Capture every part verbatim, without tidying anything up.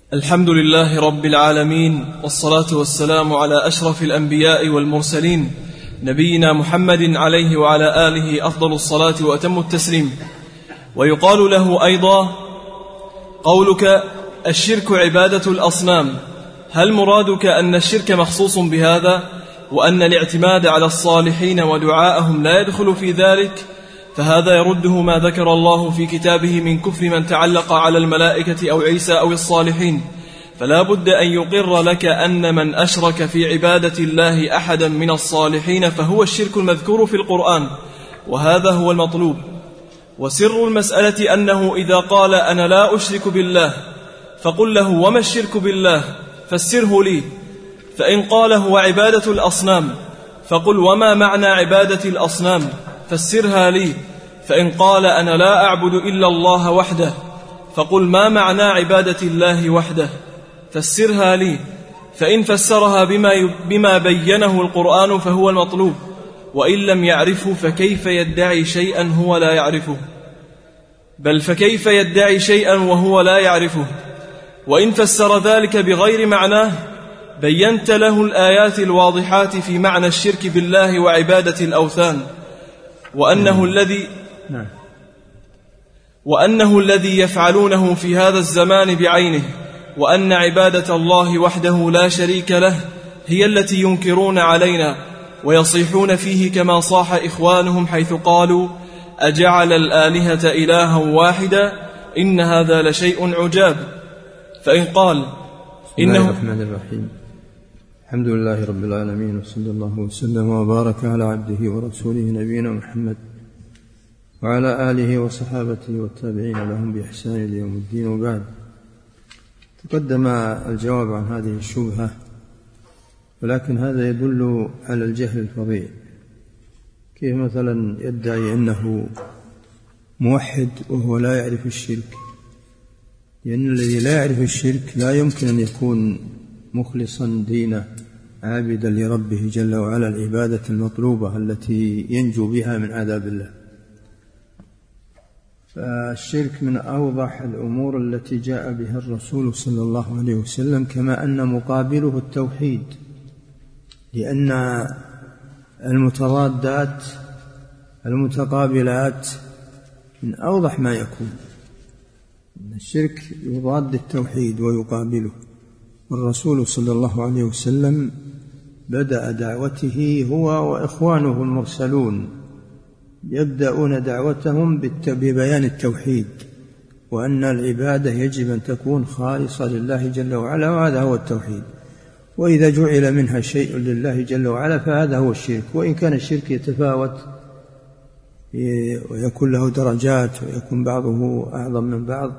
الحمد لله رب العالمين، والصلاة والسلام على أشرف الأنبياء والمرسلين، نبينا محمد عليه وعلى آله أفضل الصلاة وأتم التسليم. ويقال له أيضا: قولك الشرك عبادة الأصنام، هل مرادك أن الشرك مخصوص بهذا، وأن الاعتماد على الصالحين ودعاءهم لا يدخل في ذلك؟ فهذا يرده ما ذكر الله في كتابه من كفر من تعلق على الملائكة أو عيسى أو الصالحين. فلا بد أن يقر لك أن من أشرك في عبادة الله أحدا من الصالحين فهو الشرك المذكور في القرآن، وهذا هو المطلوب. وسر المسألة أنه إذا قال أنا لا أشرك بالله فقل له: وما الشرك بالله؟ فسره لي. فإن قال هو عبادة الأصنام فقل: وما معنى عبادة الأصنام؟ فسرها لي. فإن قال أنا لا أعبد إلا الله وحده فقل: ما معنى عبادة الله وحده؟ فسرها لي. فإن فسرها بما, بما بينه القرآن فهو المطلوب، وإن لم يعرفه فكيف يدعي شيئا هو لا يعرفه؟ بل فكيف يدعي شيئا وهو لا يعرفه؟ وإن فسر ذلك بغير معناه بينت له الآيات الواضحات في معنى الشرك بالله وعبادة الأوثان، وأنه الذي وأنه الذي يفعلونه في هذا الزمان بعينه، وأن عبادة الله وحده لا شريك له هي التي ينكرون علينا ويصيحون فيه كما صاح إخوانهم حيث قالوا: أجعل الآلهة إلها واحدا إن هذا لشيء عجاب. فإن قال بسم الله الرحمن الرحيم، الحمد لله رب العالمين، وصلى الله وسلم وبارك على عبده ورسوله نبينا محمد وعلى آله وصحابته والتابعين لهم بإحسان إلى يوم الدين. وبعد، تقدم الجواب عن هذه الشبهة، ولكن هذا يدل على الجهل الفظيع. كيف مثلا يدعي أنه موحد وهو لا يعرف الشرك؟ لأن الذي لا يعرف الشرك لا يمكن أن يكون مخلصا دينه عابدا لربه جل وعلا العبادة المطلوبة التي ينجو بها من عذاب الله. فالشرك من أوضح الأمور التي جاء بها الرسول صلى الله عليه وسلم، كما أن مقابله التوحيد، لأن المتضادات المتقابلات من أوضح ما يكون. الشرك يضاد التوحيد ويقابله، والرسول صلى الله عليه وسلم بدأ دعوته هو وإخوانه المرسلون يبدأون دعوتهم ببيان التوحيد، وأن العبادة يجب أن تكون خالصة لله جل وعلا، وهذا هو التوحيد. وإذا جعل منها شيء لله جل وعلا فهذا هو الشرك، وإن كان الشرك يتفاوت ويكون له درجات ويكون بعضه أعظم من بعض،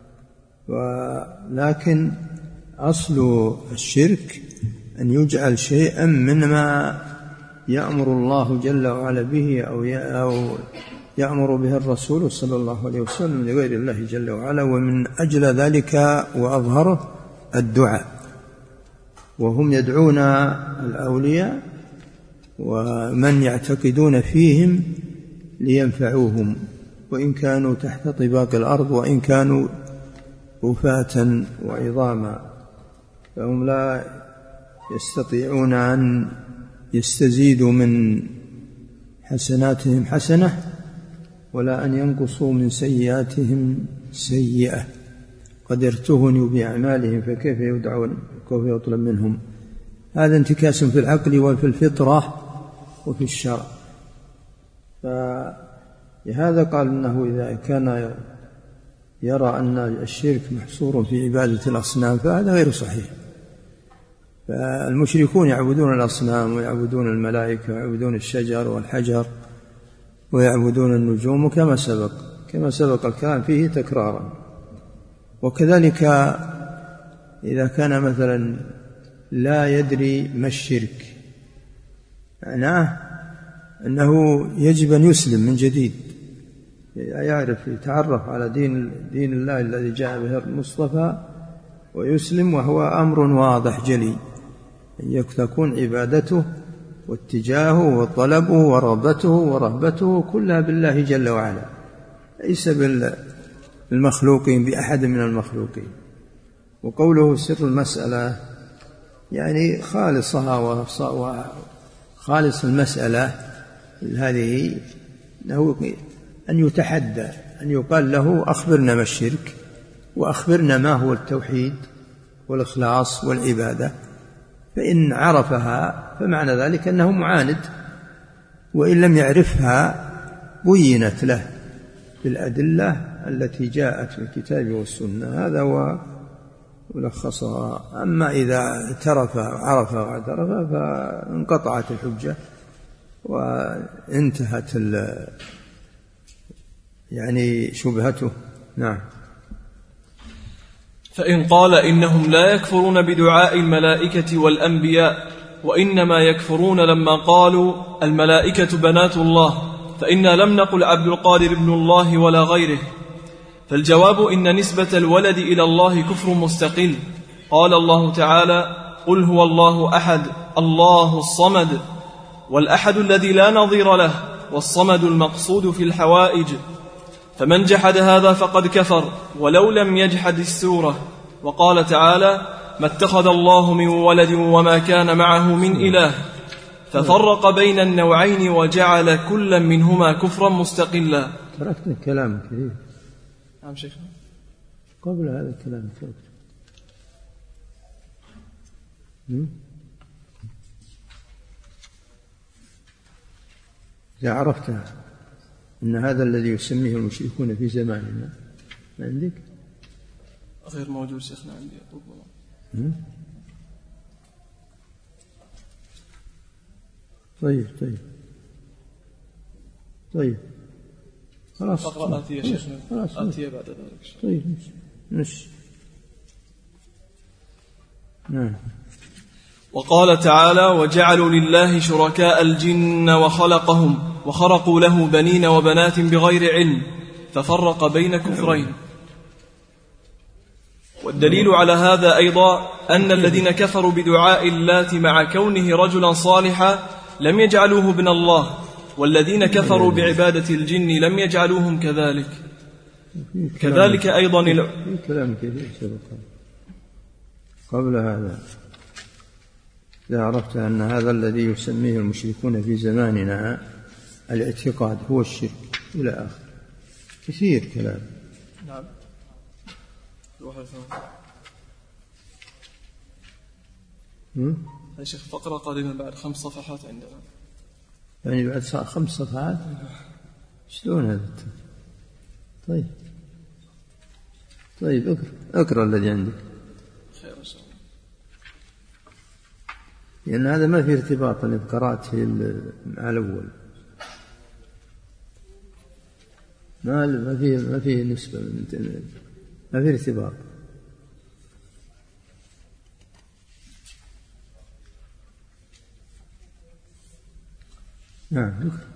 ولكن أصل الشرك أن يجعل شيئا مما يأمر الله جل وعلا به أو يأمر به الرسول صلى الله عليه وسلم لغير الله جل وعلا. ومن أجل ذلك وأظهره الدعاء، وهم يدعون الأولياء ومن يعتقدون فيهم لينفعوهم، وإن كانوا تحت طباق الأرض وإن كانوا وفاة وعظاما، فهم لا يستطيعون أن يستزيدوا من حسناتهم حسنة ولا أن ينقصوا من سيئاتهم سيئة. قد ارتهنوا بأعمالهم فكيف يدعون كيف يطلب منهم؟ هذا انتكاس في العقل وفي الفطرة وفي الشرع. فلهذا قال إنه إذا كان يرى أن الشرك محصور في عبادة الأصنام فهذا غير صحيح. فالمشركون يعبدون الأصنام ويعبدون الملائكة ويعبدون الشجر والحجر ويعبدون النجوم، كما سبق كما سبق الكلام فيه تكرارا. وكذلك إذا كان مثلا لا يدري ما الشرك، معناه أنه يجب أن يسلم من جديد، يعرف يتعرف على دين دين الله الذي جاء به المصطفى ويسلم، وهو أمر واضح جلي أن تكون عبادته واتجاهه وطلبه ورغبته ورهبته كلها بالله جل وعلا، ليس بالمخلوقين بأحد من المخلوقين. وقوله سر المسألة يعني خالصها وخالص المسألة هذه أن يتحدى، أن يقال له أخبرنا ما الشرك، وأخبرنا ما هو التوحيد والإخلاص والعبادة، فإن عرفها فمعنى ذلك أنه معاند، وإن لم يعرفها بينت له بالأدلة التي جاءت في الكتاب والسنة. هذا هو ملخصها. أما إذا اعترف عرف واعترف فانقطعت الحجة وانتهت يعني شبهته. نعم. فإن قال إنهم لا يكفرون بدعاء الملائكة والأنبياء، وإنما يكفرون لما قالوا الملائكة بنات الله، فإنا لم نقل عبد القادر ابن الله ولا غيره. فالجواب إن نسبة الولد إلى الله كفر مستقل. قال الله تعالى قل هو الله أحد الله الصمد، والأحد الذي لا نظير له، والصمد المقصود في الحوائج. فمن جحد هذا فقد كفر ولو لم يجحد السورة. وقال تعالى ما اتخذ الله من ولد وما كان معه من إله، ففرق بين النوعين وجعل كلا منهما كفرا مستقلا. تركنا كلام كثير. نعم شيخنا. قبل هذا الكلام تركت. إذا عرفت أن هذا الذي يسميه المشركون في زماننا ما عندك؟ غير موجود شيخنا عندي. طيب طيب طيب خلاص. أقرأ آتية شيخنا. آتية بعد ذلك. طيب نش. نعم. وقال تعالى وجعلوا لله شركاء الجن وخلقهم وخرقوا له بنين وبنات بغير علم، ففرق بين كفرين. والدليل على هذا أيضا أن الذين كفروا بدعاء اللات مع كونه رجلا صالحا لم يجعلوه ابن الله، والذين كفروا بعبادة الجن لم يجعلوهم كذلك. كذلك أيضا في كلام كثير سبق قبل هذا. إذا عرفت أن هذا الذي يسميه المشركون في زماننا الاعتقاد هو الشرك إلى آخر، كثير كلام. نعم. يا شيخ فقرة قادمة بعد خمس صفحات عندنا. يعني بعد خمس صفحات؟ شلون هذا؟ طيب طيب اقرأ اقرأ الذي عندك. خير إن شاء الله. لأن هذا ما في ارتباط أنا قرأت مع الأول، ما ما في ما في نسبة، ما في ارتباط. نعم.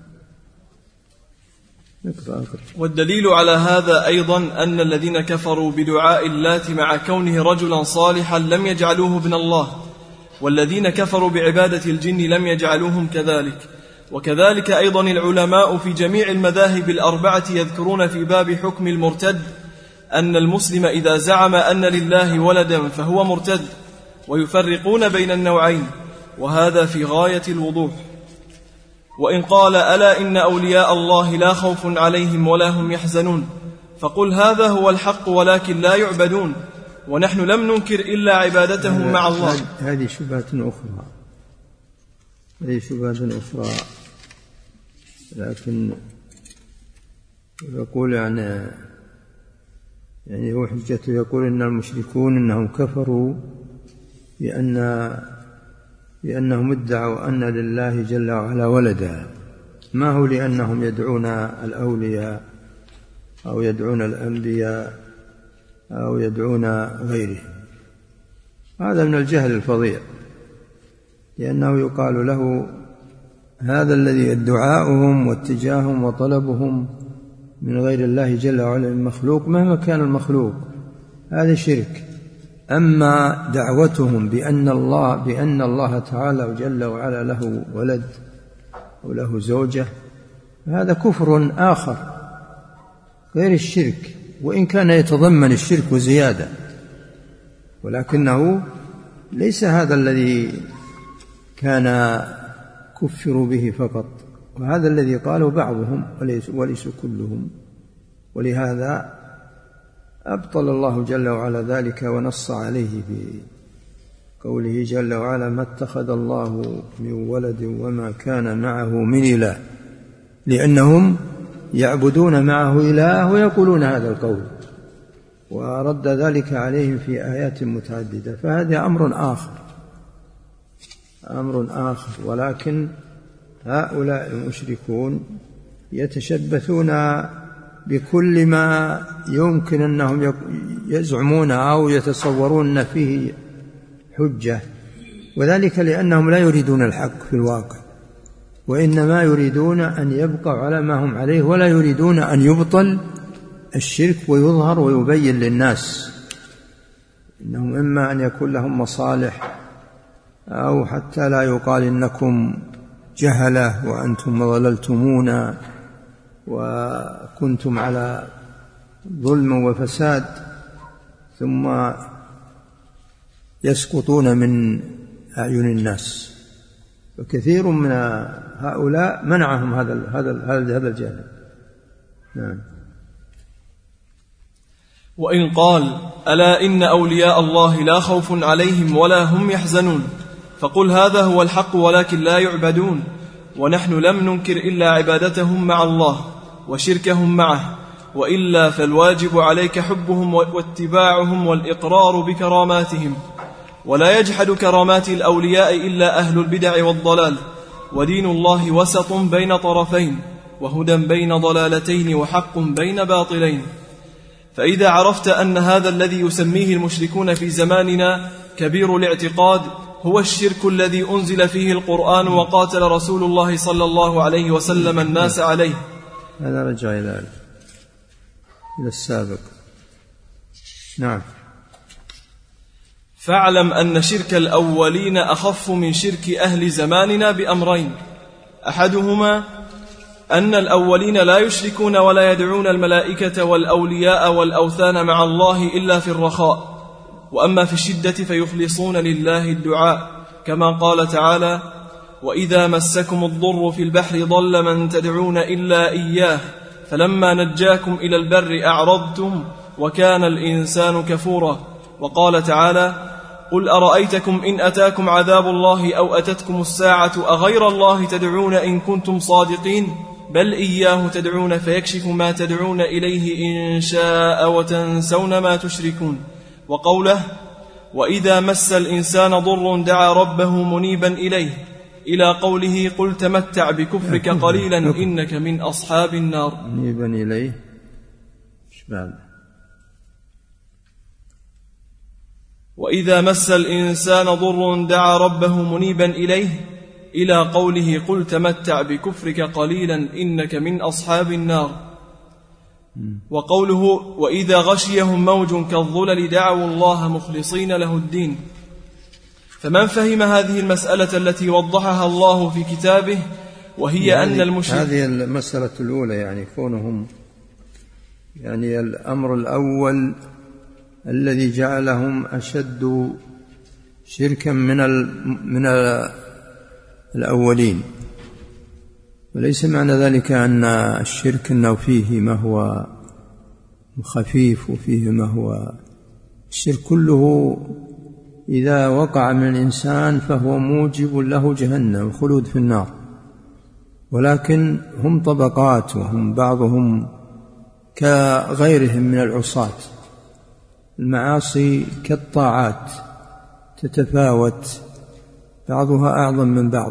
اقرأ اقرأ. والدليل على هذا أيضا أن الذين كفروا بدعاء اللات مع كونه رجلا صالحا لم يجعلوه ابن الله، والذين كفروا بعبادة الجن لم يجعلوهم كذلك. وكذلك أيضا العلماء في جميع المذاهب الأربعة يذكرون في باب حكم المرتد أن المسلم إذا زعم أن لله ولدا فهو مرتد، ويفرقون بين النوعين، وهذا في غاية الوضوح. وإن قال ألا إن أولياء الله لا خوف عليهم ولا هم يحزنون، فقل هذا هو الحق ولكن لا يعبدون، ونحن لم ننكر إلا عبادتهم مع الله. هذه شبهة أخرى، هذه شبهة أخرى، لكن يقول يعني يعني هو حجته يقول إن المشركون إنهم كفروا بأن بأنهم ادعوا أن لله جل وعلا ولدا، ما هو لأنهم يدعون الأولياء أو يدعون الأنبياء أو يدعون غيرهم. هذا من الجهل الفظيع، لأنه يقال له هذا الذي دعاؤهم واتجاههم وطلبهم من غير الله جل وعلا من مخلوق مهما كان المخلوق هذا شرك. أما دعوتهم بأن الله بأن الله تعالى جل وعلا له ولد وله زوجة هذا كفر آخر غير الشرك، وإن كان يتضمن الشرك وزيادة، ولكنه ليس هذا الذي كان كفروا به فقط، وهذا الذي قاله بعضهم وليس كلهم. ولهذا أبطل الله جل وعلا ذلك ونص عليه بقوله جل وعلا: ما اتخذ الله من ولد وما كان معه من إله، لأنهم يعبدون معه إله ويقولون هذا القول، ورد ذلك عليهم في آيات متعددة. فهذا أمر آخر أمر آخر ولكن هؤلاء المشركون يتشبثون بكل ما يمكن أنهم يزعمون أو يتصورون فيه حجة، وذلك لأنهم لا يريدون الحق في الواقع، وإنما يريدون أن يبقوا على ما هم عليه، ولا يريدون أن يبطل الشرك ويظهر ويبين للناس. إنهم إما أن يكون لهم مصالح، أو حتى لا يقال إنكم جهلة وأنتم ضللتمونا وكنتم على ظلم وفساد، ثم يسقطون من أعين الناس. وكثير من هؤلاء منعهم هذا هذا هذا الجانب. نعم. وإن قال: ألا إن أولياء الله لا خوف عليهم ولا هم يحزنون، فقل هذا هو الحق ولكن لا يعبدون، ونحن لم ننكر إلا عبادتهم مع الله وشركهم معه، وإلا فالواجب عليك حبهم واتباعهم والإقرار بكراماتهم. ولا يجحد كرامات الأولياء إلا أهل البدع والضلال، ودين الله وسط بين طرفين، وهدى بين ضلالتين، وحق بين باطلين. فإذا عرفت أن هذا الذي يسميه المشركون في زماننا كبير الاعتقاد هو الشرك الذي أنزل فيه القرآن وقاتل رسول الله صلى الله عليه وسلم الناس عليه. هذا رجع إلى إلى السابق. نعم. فاعلم أن شرك الأولين أخف من شرك أهل زماننا بأمرين: أحدهما أن الأولين لا يشركون ولا يدعون الملائكة والأولياء والأوثان مع الله إلا في الرخاء، وأما في الشدة فيخلصون لله الدعاء، كما قال تعالى: وإذا مسكم الضر في البحر ضل من تدعون إلا إياه فلما نجاكم إلى البر أعرضتم وكان الإنسان كفورا. وقال تعالى: قل أرأيتكم إن أتاكم عذاب الله أو أتتكم الساعة أغير الله تدعون إن كنتم صادقين بل إياه تدعون فيكشف ما تدعون إليه إن شاء وتنسون ما تشركون. وقوله: وإذا مس الإنسان ضر دعا ربه منيبا إليه، إلى قوله: قل تمتع بكفرك قليلا إنك من أصحاب النار. منيبا إليه شباب. وإذا مس الإنسان ضر دعا ربه منيبا إليه، إلى قوله: قل تمتع بكفرك قليلا إنك من أصحاب النار. وقوله: وإذا غشيهم موج كالظلل دعوا الله مخلصين له الدين. فمن فهم هذه المسألة التي وضحها الله في كتابه، وهي يعني أن المشرك هذه المسألة الأولى، يعني كونهم يعني الأمر الأول الذي جعلهم أشد شركا من من الأولين. وليس معنى ذلك أن الشرك أنه فيه ما هو خفيف وفيه ما هو، الشرك كله إذا وقع من الإنسان فهو موجب له جهنم والخلود في النار. ولكن هم طبقات، وهم بعضهم كغيرهم من العصاة. المعاصي كالطاعات تتفاوت، بعضها أعظم من بعض.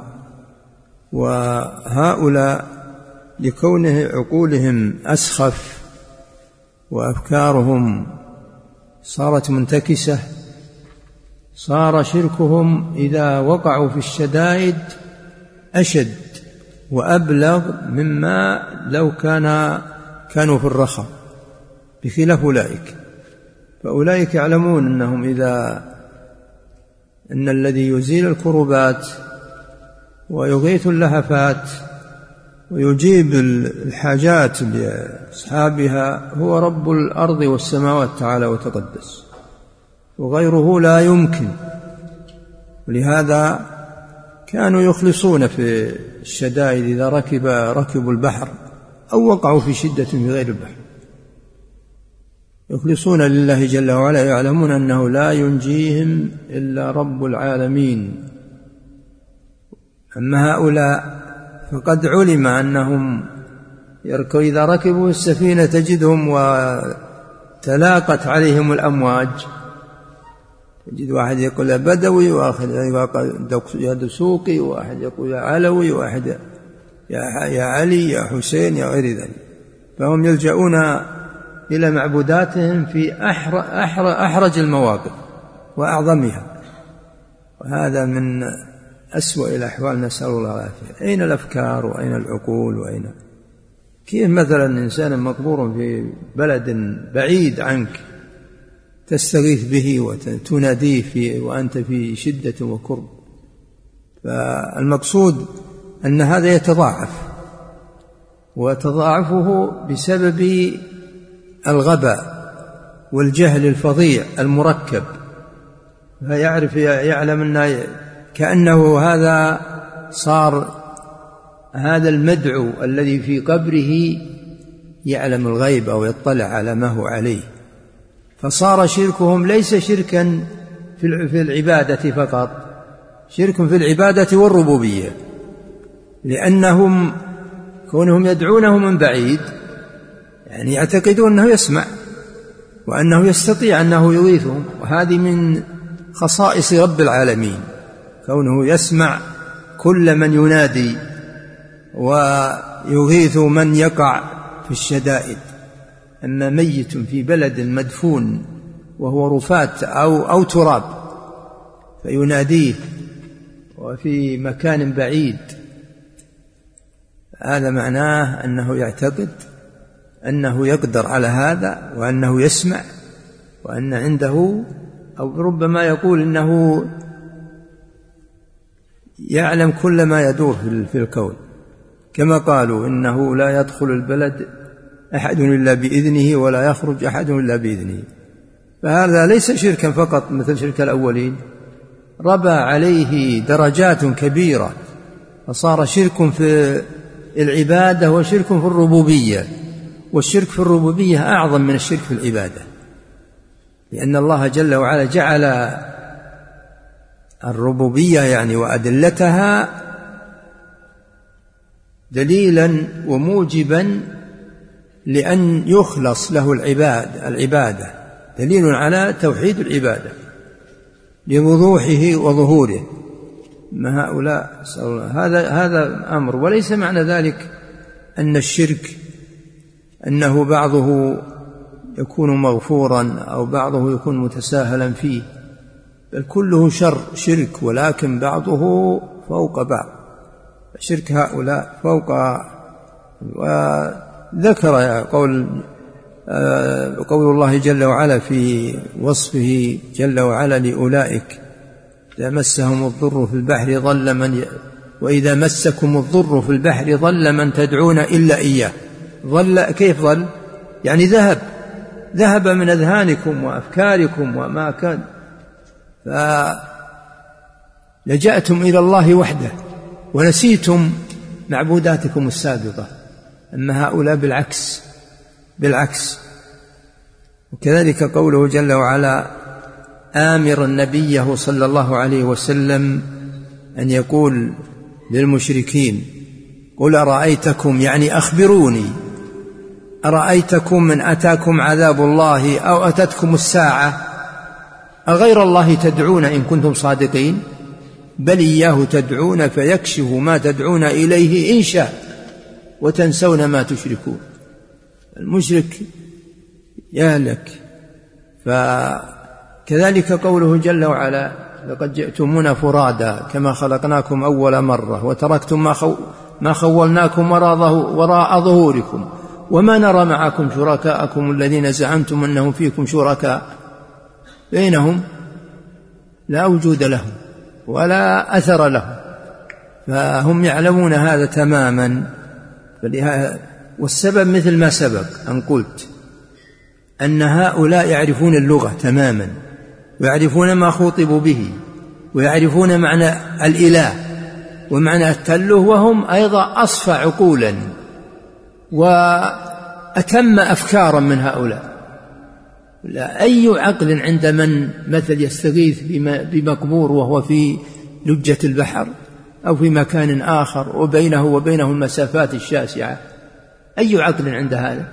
وهؤلاء لكونه عقولهم أسخف وأفكارهم صارت منتكسة، صار شركهم إذا وقعوا في الشدائد أشد وأبلغ مما لو كان كانوا في الرخاء، بخلاف أولئك. فأولئك يعلمون أنهم إذا أن الذي يزيل الكربات ويغيث اللهفات ويجيب الحاجات لأصحابها هو رب الأرض والسماوات تعالى وتقدس. وغيره لا يمكن. ولهذا كانوا يخلصون في الشدائد إذا ركب ركبوا البحر أو وقعوا في شدة في غير البحر، يخلصون لله جل وعلا، يعلمون أنه لا ينجيهم إلا رب العالمين. أما هؤلاء فقد علم أنهم إذا ركبوا السفينة تجدهم وتلاقت عليهم الأمواج، تجد واحد يقول يا بدوي، واحد يقول يا دسوقي، واحد يقول يا علوي، واحد يا علي، يا حسين، يا غير ذلك. فهم يلجؤون إلى معبوداتهم في أحرج المواقف وأعظمها، وهذا من أسوأ الأحوال، نسأل الله العافية. أين الأفكار وأين العقول وأين كيف مثلا إنسان مقبور في بلد بعيد عنك تستغيث به وتناديه فيه وأنت في شدة وكرب؟ فالمقصود أن هذا يتضاعف، وتضاعفه بسبب الغباء والجهل الفظيع المركب. فيعرف يعلم أن كأنه هذا صار هذا المدعو الذي في قبره يعلم الغيب أو يطلع على ما هو عليه، فصار شركهم ليس شركا في العبادة فقط، شرك في العبادة والربوبية، لأنهم كونهم يدعونه من بعيد يعني يعتقدون أنه يسمع وأنه يستطيع أنه يغيثهم، وهذه من خصائص رب العالمين، كونه يسمع كل من ينادي ويغيث من يقع في الشدائد. أما ميت في بلد مدفون وهو رفات أو, أو تراب فيناديه وفي مكان بعيد، هذا معناه أنه يعتقد أنه يقدر على هذا وأنه يسمع وأن عنده، أو ربما يقول أنه يعلم كل ما يدور في الكون، كما قالوا إنه لا يدخل البلد أحد إلا بإذنه ولا يخرج أحد إلا بإذنه. فهذا ليس شركا فقط مثل شرك الأولين، ربى عليه درجات كبيرة، فصار شرك في العبادة وشرك في الربوبية، والشرك في الربوبية أعظم من الشرك في العبادة، لأن الله جل وعلا جعل الربوبية يعني وأدلتها دليلا وموجبا لأن يخلص له العباد العبادة، دليل على توحيد العبادة لوضوحه وظهوره. ما هؤلاء هذا هذا أمر، وليس معنى ذلك أن الشرك أنه بعضه يكون مغفورا أو بعضه يكون متساهلا فيه، بل كله شر شرك، ولكن بعضه فوق بعض. شرك هؤلاء فوق. وذكر قول قول الله جل وعلا في وصفه جل وعلا لأولئك: إذا مسهم الضر في البحر ضل من ي... وإذا مسكم الضر في البحر ضل من تدعون إلا إياه. ضل كيف ضل؟ يعني ذهب ذهب من أذهانكم وأفكاركم وما كان، فلجأتم إلى الله وحده ونسيتم معبوداتكم السابقة. أما هؤلاء بالعكس بالعكس. وكذلك قوله جل وعلا آمر نبيه صلى الله عليه وسلم أن يقول للمشركين: قل أرأيتكم، يعني أخبروني، أرأيتكم من أتاكم عذاب الله أو أتتكم الساعة أغير الله تدعون إن كنتم صادقين؟ بل إياه تدعون فيكشف ما تدعون إليه إن شاء وتنسون ما تشركون. المشرك يهلك. فكذلك قوله جل وعلا: لقد جئتمونا فرادا كما خلقناكم أول مرة وتركتم ما, خو ما خولناكم وراء ظهوركم وما نرى معكم شركاءكم الذين زعمتم أنهم فيكم شركاء بينهم لا وجود لهم ولا أثر لهم. فهم يعلمون هذا تماما. والسبب مثل ما سبق أن قلت أن هؤلاء يعرفون اللغة تماما، ويعرفون ما خوطبوا به، ويعرفون معنى الإله ومعنى التله، وهم أيضا أصفى عقولا وأتم أفكارا من هؤلاء. لا أي عقل عند من مثل يستغيث بمقبور وهو في لجة البحر أو في مكان آخر وبينه وبينه المسافات الشاسعة، أي عقل عند هذا؟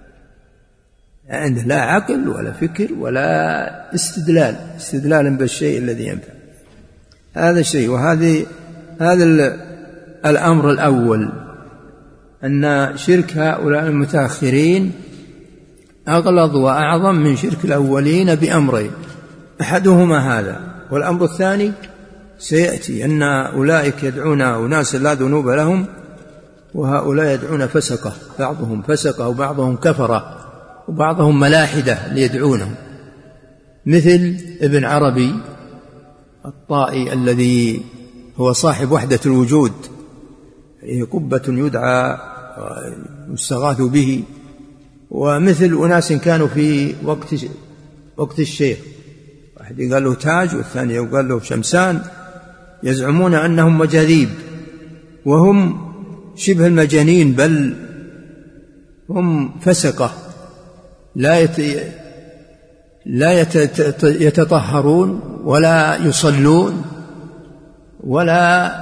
عنده لا عقل ولا فكر ولا استدلال استدلالا بالشيء الذي ينفع. هذا الشيء. وهذه هذا الأمر الأول، أن شرك هؤلاء المتأخرين أغلظ وأعظم من شرك الأولين بأمرين، أحدهما هذا، والأمر الثاني سيأتي، أن أولئك يدعون أناس لا ذنوب لهم، وهؤلاء يدعون فسقة، بعضهم فسقة وبعضهم كفرة وبعضهم ملاحدة ليدعونهم، مثل ابن عربي الطائي الذي هو صاحب وحدة الوجود، هي قبة يدعى يستغاث به، ومثل أناس كانوا في وقت وقت الشيخ، واحد قال له تاج والثاني قال له شمسان، يزعمون أنهم مجاذيب وهم شبه المجانين، بل هم فسقة لا يت... لا يت... يتطهرون ولا يصلون ولا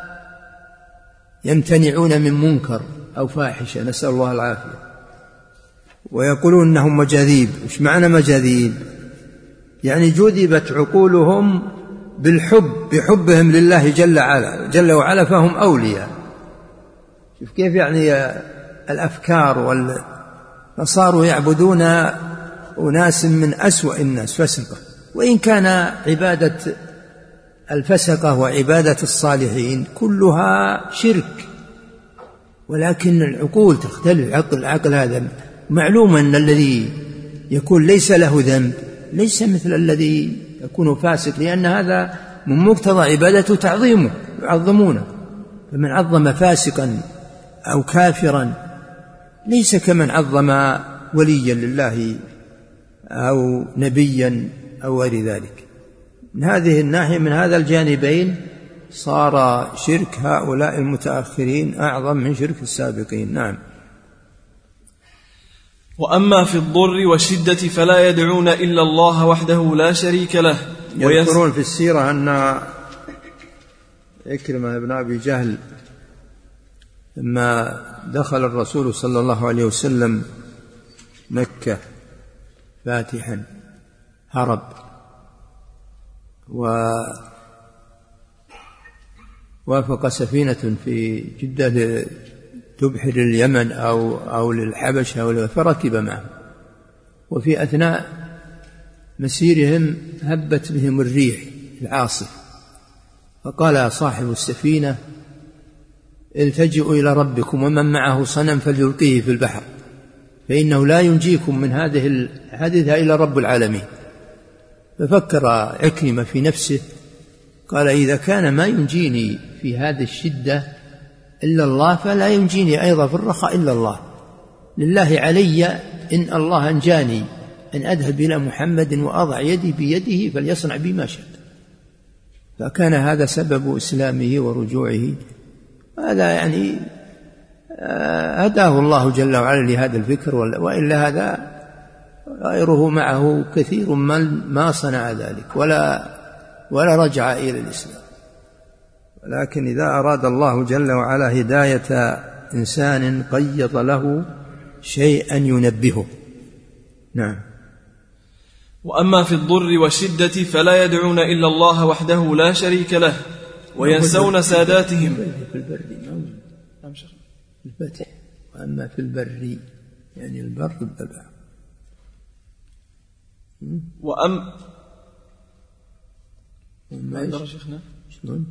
يمتنعون من منكر أو فاحشة، نسأل الله العافية، ويقولون أنهم مجاذيب. إيش معنى مجاذيب؟ يعني جذبت عقولهم بالحب، بحبهم لله جل وعلا جل وعلا فهم أولياء. شوف كيف يعني الأفكار وال... فصاروا يعبدون أناس من أسوأ الناس فسقة، وإن كان عبادة الفسقة وعبادة الصالحين كلها شرك، ولكن العقول تختلف. عقل العقل هذا معلوم أن الذي يكون ليس له ذنب ليس مثل الذي يكون فاسق، لأن هذا من مقتضى عبادته تعظيمه، يعظمونه، فمن عظم فاسقا أو كافرا ليس كمن عظم وليا لله أو نبيا أو غير ذلك. من هذه الناحية، من هذا الجانبين، صار شرك هؤلاء المتأخرين أعظم من شرك السابقين. نعم. وأما في الضر والشدة فلا يدعون إلا الله وحده لا شريك له. يذكرون في السيرة أن إكرمة بن أبي جهل لما دخل الرسول صلى الله عليه وسلم مكة فاتحا هرب، ووافق سفينة في جدة تبحر اليمن أو, أو للحبشة أو فركب معه، وفي أثناء مسيرهم هبت بهم الريح العاصف، فقال صاحب السفينة التجئوا إلى ربكم ومن معه صنم فليلقيه في البحر فإنه لا ينجيكم من هذه الحادثة إلا رب العالمين. ففكر عكرمة في نفسه قال إذا كان ما ينجيني في هذه الشدة إلا الله فلا ينجيني أيضا في الرخاء إلا الله، لله علي إن الله أنجاني أن أذهب إلى محمد وأضع يدي بيده فليصنع بي ما شاء. فكان هذا سبب إسلامه ورجوعه. هذا يعني هداه الله جل وعلا لهذا الفكر، وإلا هذا غيره معه كثير من ما صنع ذلك ولا ولا رجع إلى الإسلام. ولكن إذا أراد الله جل وعلا هداية إنسان قيض له شيئا ينبهه. نعم. وأما في الضر والشدة فلا يدعون إلا الله وحده لا شريك له وينسون ساداتهم. في البر الفتح. وأما في البر يعني البر البر. وأم وأما شلون؟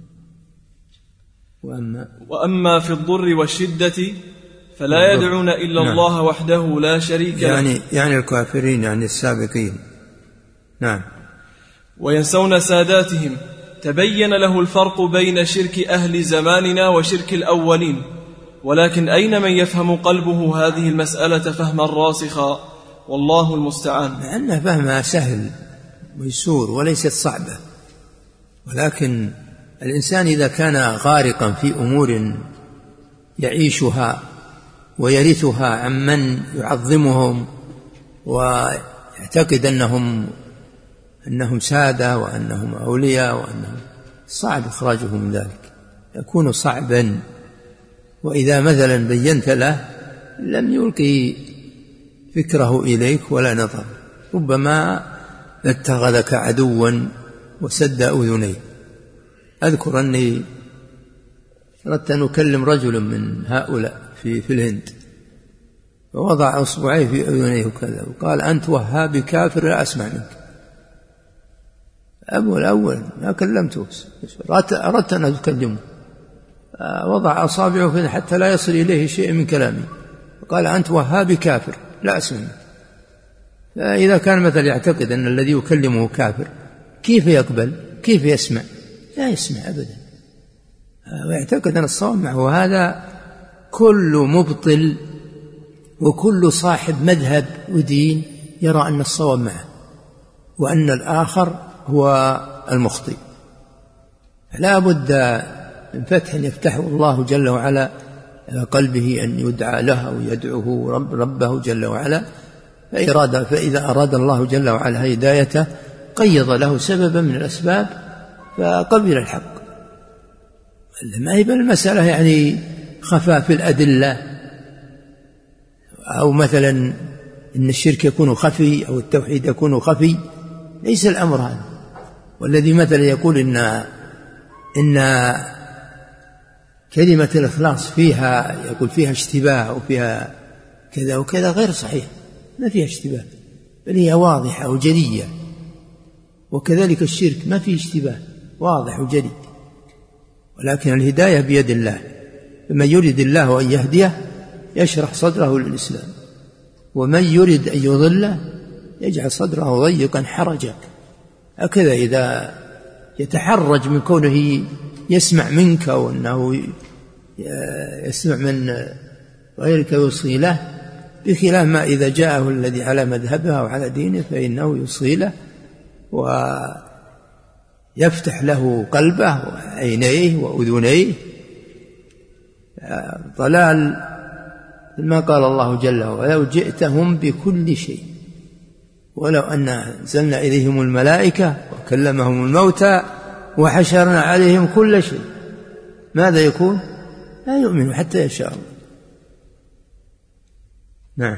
وأما وأما في الضر والشدة فلا يدعون إلا نعم. الله وحده لا شريك له، يعني يعني الكافرين يعني السابقين. نعم. وينسون ساداتهم. تبين له الفرق بين شرك أهل زماننا وشرك الأولين، ولكن أين من يفهم قلبه هذه المسألة فهما راسخا، والله المستعان. لأن فهمها سهل ميسور وليست صعبة، ولكن الإنسان إذا كان غارقا في أمور يعيشها ويرثها عمن يعظمهم ويعتقد أنهم أنهم سادة وأنهم أولياء وأنهم صعب إخراجه من ذلك، يكون صعبا. وإذا مثلا بينت له لم يلقي فكره إليك ولا نظر، ربما اتخذك عدوا وسد أذنيه. أذكر أني أردت أن أكلم رجل من هؤلاء في, في الهند، ووضع أصبعيه في أذنيه وكذا وقال: أنت وهابي كافر لا أسمع منك. أبو الأول ما كلمته، أردت أن أكلمه، وضع أصابعه حتى لا يصل إليه شيء من كلامي، وقال: أنت وهابي كافر لا أسمع منك. إذا كان مثل يعتقد أن الذي يكلمه كافر، كيف يقبل؟ كيف يسمع؟ لا يسمع أبدا، ويعتقد أن الصواب معه. وهذا كل مبطل وكل صاحب مذهب ودين يرى أن الصواب معه وأن الآخر هو المخطئ. لا بد من فتح يفتحه الله جل وعلا على قلبه أن يدعى له ويدعوه رب ربه جل وعلا، فإذا أراد الله جل وعلا هدايته قيض له سببا من الأسباب فقبل الحق. ما هي المسألة يعني خفاء في الأدلة، أو مثلا إن الشرك يكون خفي أو التوحيد يكون خفي، ليس الأمر هذا. والذي مثلا يقول إن إن كلمة الإخلاص فيها يقول فيها اشتباه أو فيها كذا وكذا، غير صحيح، ما فيها اشتباه، بل هي واضحة وجلية. وكذلك الشرك ما فيه اشتباه، واضح وجلي. ولكن الهداية بيد الله، فمن يريد الله أن يهديه يشرح صدره للإسلام، ومن يريد أن يضله يجعل صدره ضيقا حرجا. هكذا إذا يتحرج من كونه يسمع منك وأنه يسمع من غيرك يوصي له، بخلاف ما إذا جاءه الذي على مذهبه وعلى دينه فإنه يوصي له ويفتح له قلبه وعينيه وأذنيه. ضلال ما قال الله جل وعلا: ولو جئتهم بكل شيء، ولو أن أنزلنا إليهم الملائكة وكلمهم الموتى وحشرنا عليهم كل شيء، ماذا يكون؟ لا يؤمن حتى يشاء الله. نعم.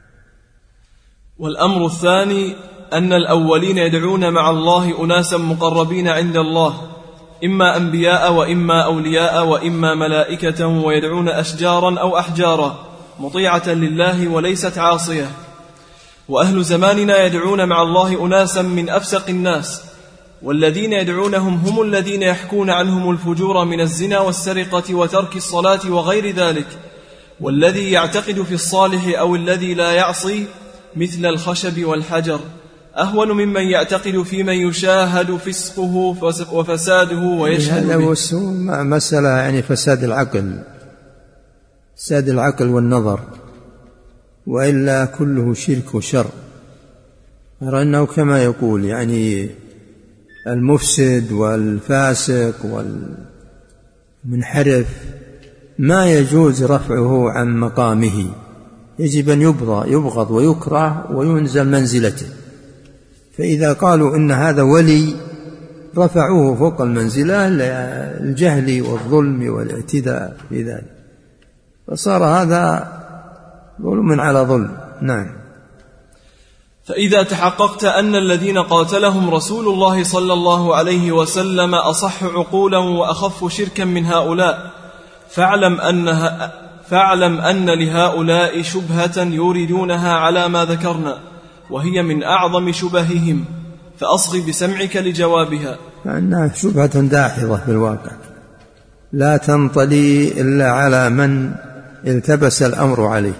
والأمر الثاني أن الأولين يدعون مع الله أناسا مقربين عند الله، إما أنبياء وإما أولياء وإما ملائكة، ويدعون أشجارا أو أحجارا مطيعة لله وليست عاصية. وأهل زماننا يدعون مع الله أناسا من أفسق الناس، والذين يدعونهم هم الذين يحكون عنهم الفجور من الزنا والسرقة وترك الصلاة وغير ذلك. والذي يعتقد في الصالح أو الذي لا يعصي مثل الخشب والحجر أهون ممن يعتقد في من يشاهد فسقه وفساده ويشهد به. هذا مسألة يعني فساد العقل، فساد العقل والنظر، وإلا كله شرك وشر. أرى أنه كما يقول يعني المفسد والفاسق والمنحرف ما يجوز رفعه عن مقامه، يجب أن يبغض ويكره وينزل منزلته. فإذا قالوا إن هذا ولي رفعوه فوق المنزلة للجهل والظلم والاعتداء في ذلك، فصار هذا ظلم على ظلم. نعم. فإذا تحققت أن الذين قاتلهم رسول الله صلى الله عليه وسلم أصح عقولا وأخف شركا من هؤلاء، فاعلم أنها فاعلم أن لهؤلاء شبهة يوردونها على ما ذكرنا، وهي من أعظم شبههم، فأصغ بسمعك لجوابها. فإنها شبهة داحضة في الواقع، لا تنطلي إلا على من التبس الأمر عليه،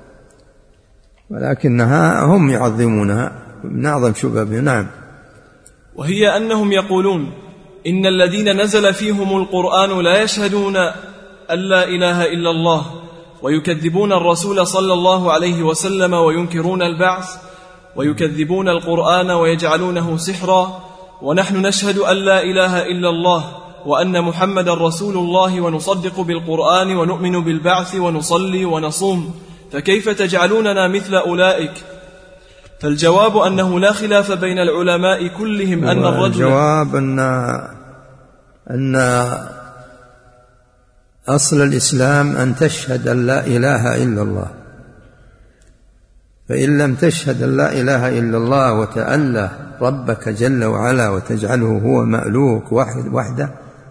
ولكنها هم يعظمونها من أعظم شبههم. نعم. وهي أنهم يقولون إن الذين نزل فيهم القرآن لا يشهدون أن لا إله إلا الله، ويكذبون الرسول صلى الله عليه وسلم، وينكرون البعث، ويكذبون القرآن ويجعلونه سحرا، ونحن نشهد أن لا إله إلا الله وأن محمد رسول الله، ونصدق بالقرآن ونؤمن بالبعث ونصلي ونصوم، فكيف تجعلوننا مثل أولئك؟ فالجواب أنه لا خلاف بين العلماء كلهم أن الرجل الجواب أن أن أصل الإسلام أن تشهد أن لا إله إلا الله، فإن لم تشهد أن لا إله إلا الله وتأله ربك جل وعلا وتجعله هو مألوك وحده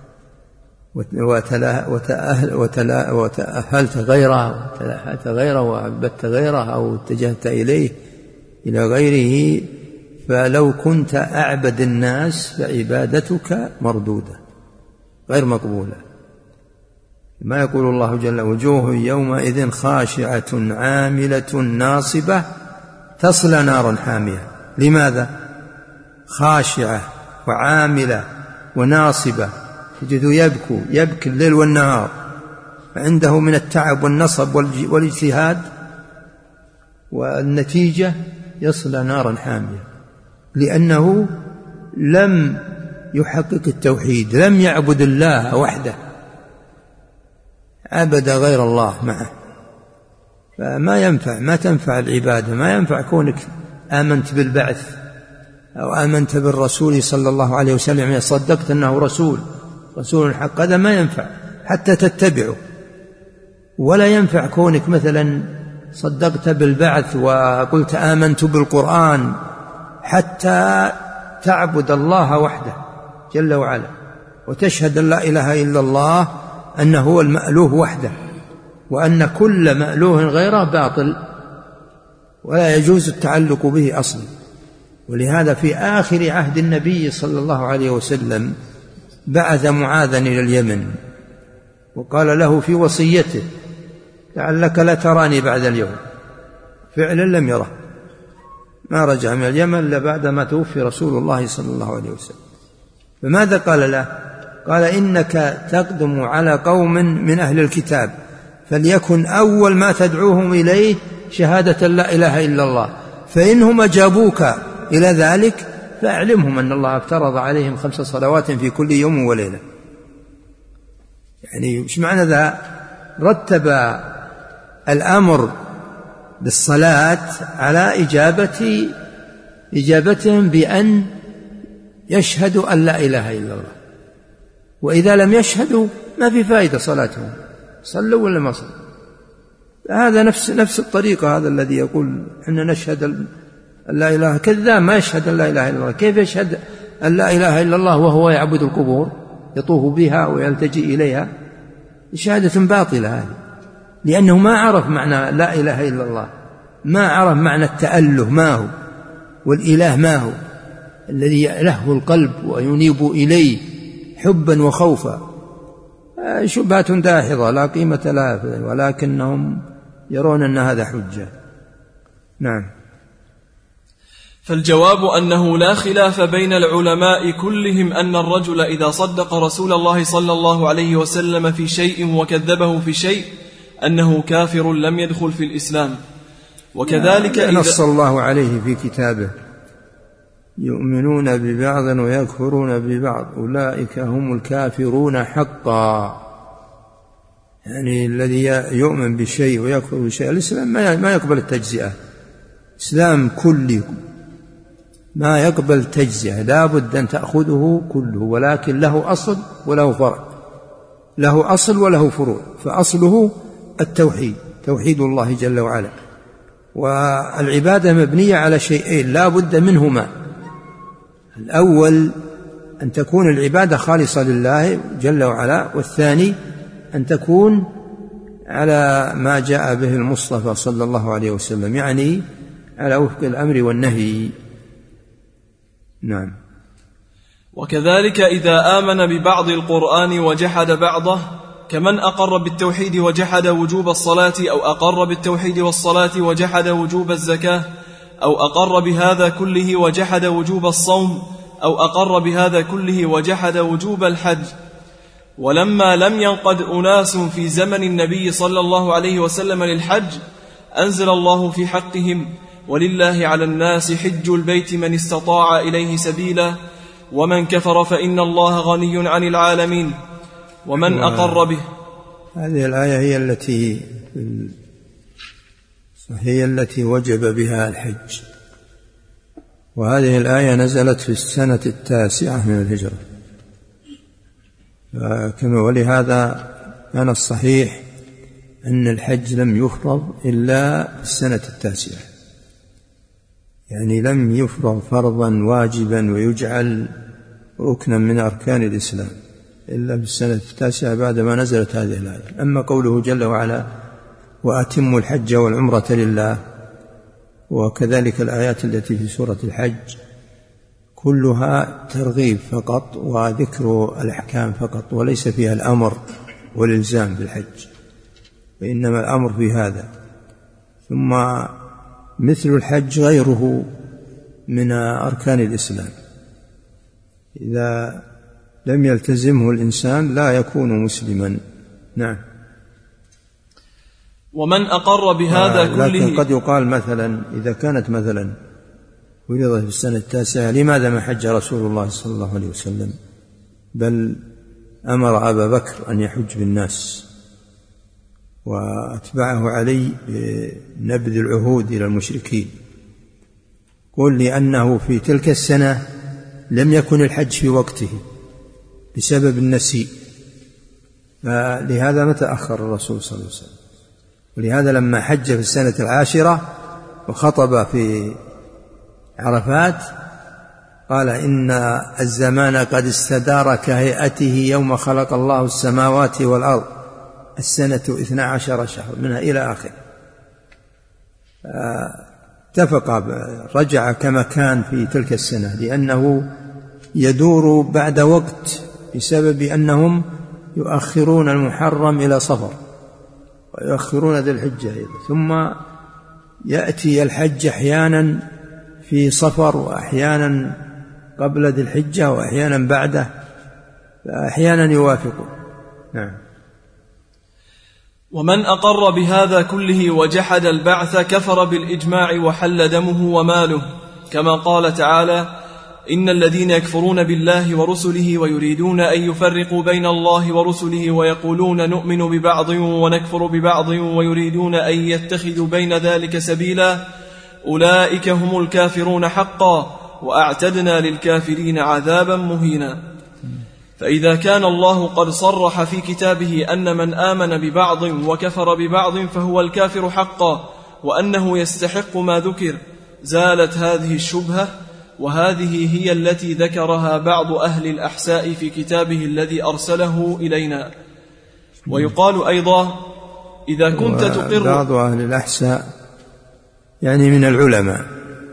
وتأهلت غيره وتلهت غيره وعبدت غيره أو اتجهت إليه إلى غيره، فلو كنت أعبد الناس فعبادتك مردودة غير مقبولة. ما يقول الله جل وجوه يومئذ خاشعة عاملة ناصبة تصلى نارا حامية. لماذا؟ خاشعة وعاملة وناصبة، تجد يبكو يبكي الليل والنهار، عنده من التعب والنصب والاجتهاد، والنتيجة يصلى نارا حامية، لأنه لم يحقق التوحيد، لم يعبد الله وحده، عبد غير الله معه. فما ينفع، ما تنفع العبادة، ما ينفع كونك آمنت بالبعث أو آمنت بالرسول صلى الله عليه وسلم، يعني صدقت أنه رسول رسول حق، هذا ما ينفع حتى تتبعه. ولا ينفع كونك مثلا صدقت بالبعث وقلت آمنت بالقرآن حتى تعبد الله وحده جل وعلا، وتشهد أن لا إله إلا الله أنه هو المألوه وحده، وأن كل مألوه غيره باطل ولا يجوز التعلق به أصلا. ولهذا في آخر عهد النبي صلى الله عليه وسلم بعث معاذا إلى اليمن وقال له في وصيته لعلك لا تراني بعد اليوم. فعلا لم يره، ما رجع من اليمن إلا بعدما توفي رسول الله صلى الله عليه وسلم. فماذا قال له؟ قال إنك تقدم على قوم من أهل الكتاب، فليكن أول ما تدعوهم إليه شهادة لا إله إلا الله، فإنهم أجابوك إلى ذلك فأعلمهم أن الله افترض عليهم خمس صلوات في كل يوم وليلة. يعني مش معنى ذا؟ رتب الأمر بالصلاة على إجابة إجابتهم بأن يشهدوا أن لا إله إلا الله، وإذا لم يشهدوا ما في فائدة صلاتهم، صلوا ولا ما صلوا. هذا نفس نفس الطريقة، هذا الذي يقول إحنا نشهد أن لا إله، كذاب ما يشهد أن لا إله إلا الله. كيف يشهد أن لا إله إلا الله وهو يعبد القبور يطوف بها ويلتجئ إليها؟ شهادة باطلة هذه، لأنه ما عرف معنى لا إله إلا الله، ما عرف معنى التأله ما هو، والإله ما هو الذي يأله القلب وينيب إليه حبا وخوفا. شبهة داحضة لا قيمة لها، ولكنهم يرون أن هذا حجة. نعم. فالجواب أنه لا خلاف بين العلماء كلهم أن الرجل إذا صدق رسول الله صلى الله عليه وسلم في شيء وكذبه في شيء أنه كافر لم يدخل في الإسلام. وكذلك إذا نص الله عليه في كتابه يؤمنون ببعض ويكفرون ببعض أولئك هم الكافرون حقا. يعني الذي يؤمن بشيء ويكفر بشيء، الإسلام ما يقبل التجزئة، إسلام كله ما يقبل تجزئة، لا بد أن تأخذه كله، ولكن له أصل وله فرع، له أصل وله فروع. فأصله التوحيد، توحيد الله جل وعلا، والعبادة مبنية على شيئين لا بد منهما. الأول أن تكون العبادة خالصة لله جل وعلا، والثاني أن تكون على ما جاء به المصطفى صلى الله عليه وسلم، يعني على وفق الأمر والنهي. نعم. وكذلك إذا آمن ببعض القرآن وجحد بعضه، كمن أقر بالتوحيد وجحد وجوب الصلاة، أو أقر بالتوحيد والصلاة وجحد وجوب الزكاة، أو أقر بهذا كله وجحد وجوب الصوم، أو أقر بهذا كله وجحد وجوب الحج. ولما لم ينقد أناس في زمن النبي صلى الله عليه وسلم للحج، أنزل الله في حقهم ولله على الناس حج البيت من استطاع إليه سبيلا ومن كفر فإن الله غني عن العالمين ومن أقر به. هذه الآية هي التي هي التي وجب بها الحج، وهذه الآية نزلت في السنة التاسعة من الهجرة، ولهذا كان الصحيح أن الحج لم يفرض إلا في السنة التاسعة، يعني لم يفرض فرضا واجبا ويجعل ركنا من أركان الإسلام إلا في السنة التاسعة بعدما نزلت هذه الآية. أما قوله جل وعلا وأتموا الحج والعمرة لله، وكذلك الآيات التي في سورة الحج كلها ترغيب فقط وذكر الأحكام فقط، وليس فيها الأمر والإلزام بالحج، وإنما الأمر في هذا. ثم مثل الحج غيره من أركان الإسلام، إذا لم يلتزمه الإنسان لا يكون مسلما. نعم. ومن أقر بهذا كله. لكن قد يقال مثلا إذا كانت مثلا ولدت في السنة التاسعة لماذا ما حج رسول الله صلى الله عليه وسلم، بل أمر أبا بكر أن يحج بالناس وأتبعه علي بنبذ العهود إلى المشركين؟ قل لأنه في تلك السنة لم يكن الحج في وقته بسبب النسيء، فلهذا ما تأخر الرسول صلى الله عليه وسلم. ولهذا لما حج في السنة العاشرة وخطب في عرفات قال إن الزمان قد استدار كهيئته يوم خلق الله السماوات والأرض، السنة اثنا عشر شهر منها إلى آخر. اتفق رجع كما كان في تلك السنة، لأنه يدور بعد وقت بسبب أنهم يؤخرون المحرم إلى صفر ويؤخرون ذي الحجة أيضا، ثم يأتي الحج أحيانا في صفر وأحيانا قبل ذي الحجة وأحيانا بعده، فأحيانا يوافق. نعم. ومن أقر بهذا كله وجحد البعث كفر بالإجماع وحل دمه وماله، كما قال تعالى إن الذين يكفرون بالله ورسله ويريدون أن يفرقوا بين الله ورسله ويقولون نؤمن ببعض ونكفر ببعض ويريدون أن يتخذوا بين ذلك سبيلا أولئك هم الكافرون حقا وأعتدنا للكافرين عذابا مهينا. فإذا كان الله قد صرح في كتابه أن من آمن ببعض وكفر ببعض فهو الكافر حقا وأنه يستحق ما ذكر، زالت هذه الشبهة، وهذه هي التي ذكرها بعض أهل الأحساء في كتابه الذي أرسله إلينا. ويقال أيضا إذا كنت تقر. بعض أهل الأحساء يعني من العلماء،